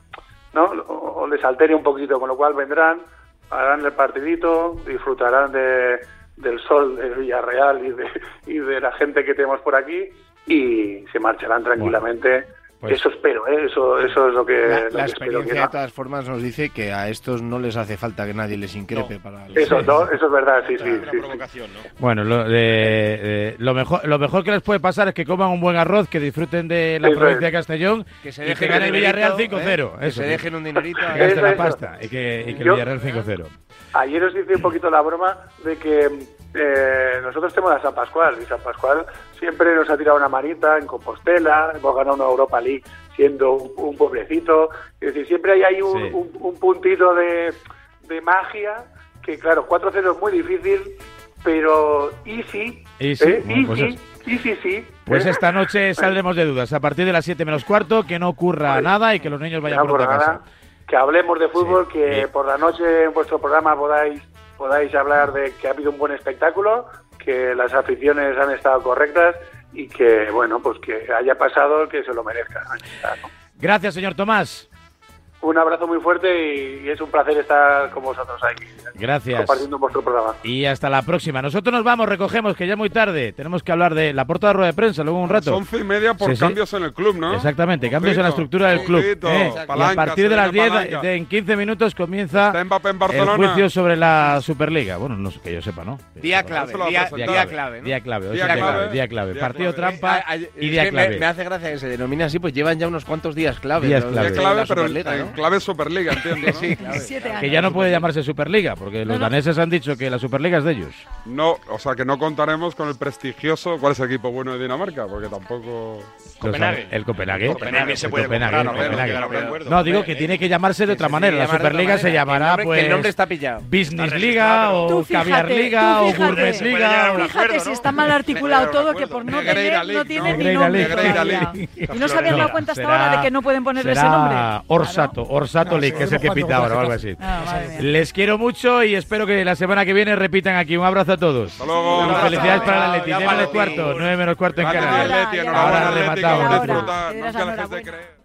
les altere un poquito, con lo cual vendrán, harán el partidito, disfrutarán del sol de Villarreal y de la gente que tenemos por aquí y se marcharán tranquilamente. Pues eso espero, eso es lo que la experiencia de todas formas nos dice que a estos no les hace falta que nadie les increpe para eso es verdad, sí. Provocación, ¿no? Bueno, lo mejor que les puede pasar es que coman un buen arroz, que disfruten de la provincia de Castellón que se y que gane el Villarreal 5-0. Que se dejen un dinerito, que gasten la pasta y que el Villarreal 5-0. Ayer os hice un poquito la broma de que nosotros tenemos a San Pascual y San Pascual siempre nos ha tirado una manita en Compostela, hemos ganado una Europa League siendo un pueblecito, es decir, siempre hay un puntito de magia que claro, 4-0 es muy difícil, pero easy. Pues esta noche saldremos de dudas a partir de las 7 menos cuarto, que no ocurra nada y que los niños vayan pronto a casa. Que hablemos de fútbol, que por la noche en vuestro programa podáis hablar de que ha habido un buen espectáculo, que las aficiones han estado correctas y que, bueno, pues que haya pasado, que se lo merezca. Gracias, señor Tomás. Un abrazo muy fuerte y es un placer estar con vosotros aquí. Gracias. Compartiendo vuestro programa. Y hasta la próxima. Nosotros nos vamos, recogemos, que ya es muy tarde. Tenemos que hablar de la portada de rueda de prensa luego un rato. 11:30 por cambios en el club, ¿no? Exactamente, cambios en la estructura del club. Y a partir de las 10, en 15 minutos, comienza el juicio sobre la Superliga. Bueno, no sé, que yo sepa, ¿no? Día clave. Día clave. Partido trampa y día clave. Me hace gracia que se denomine así, pues llevan ya unos cuantos días clave. Días clave, pero clave Superliga, entiendo, ¿no? Sí, que ya no puede llamarse Superliga, porque los daneses han dicho que la Superliga es de ellos. No, o sea que no contaremos con el prestigioso. ¿Cuál es el equipo bueno de Dinamarca? Porque tampoco. Copenhague. El Copenhague. Copenhague se puede comprar, No, digo que tiene que llamarse de otra manera. La Superliga se llamará, pues. El nombre está pillado. Business Liga o Caviar Liga o Gourmet Liga. Fíjate si está mal articulado todo, que por no tener, no tiene ni nombre. Y no se habían dado cuenta hasta ahora de que no pueden ponerle ese nombre. Orsato League, que es el que pinta ahora o algo así. Les quiero mucho y espero que la semana que viene repitan aquí. Un abrazo a todos. Hasta luego. Felicidades para el Atleti. 9 menos cuarto en Canarias. Ahora rematamos. Nunca dejes de creer.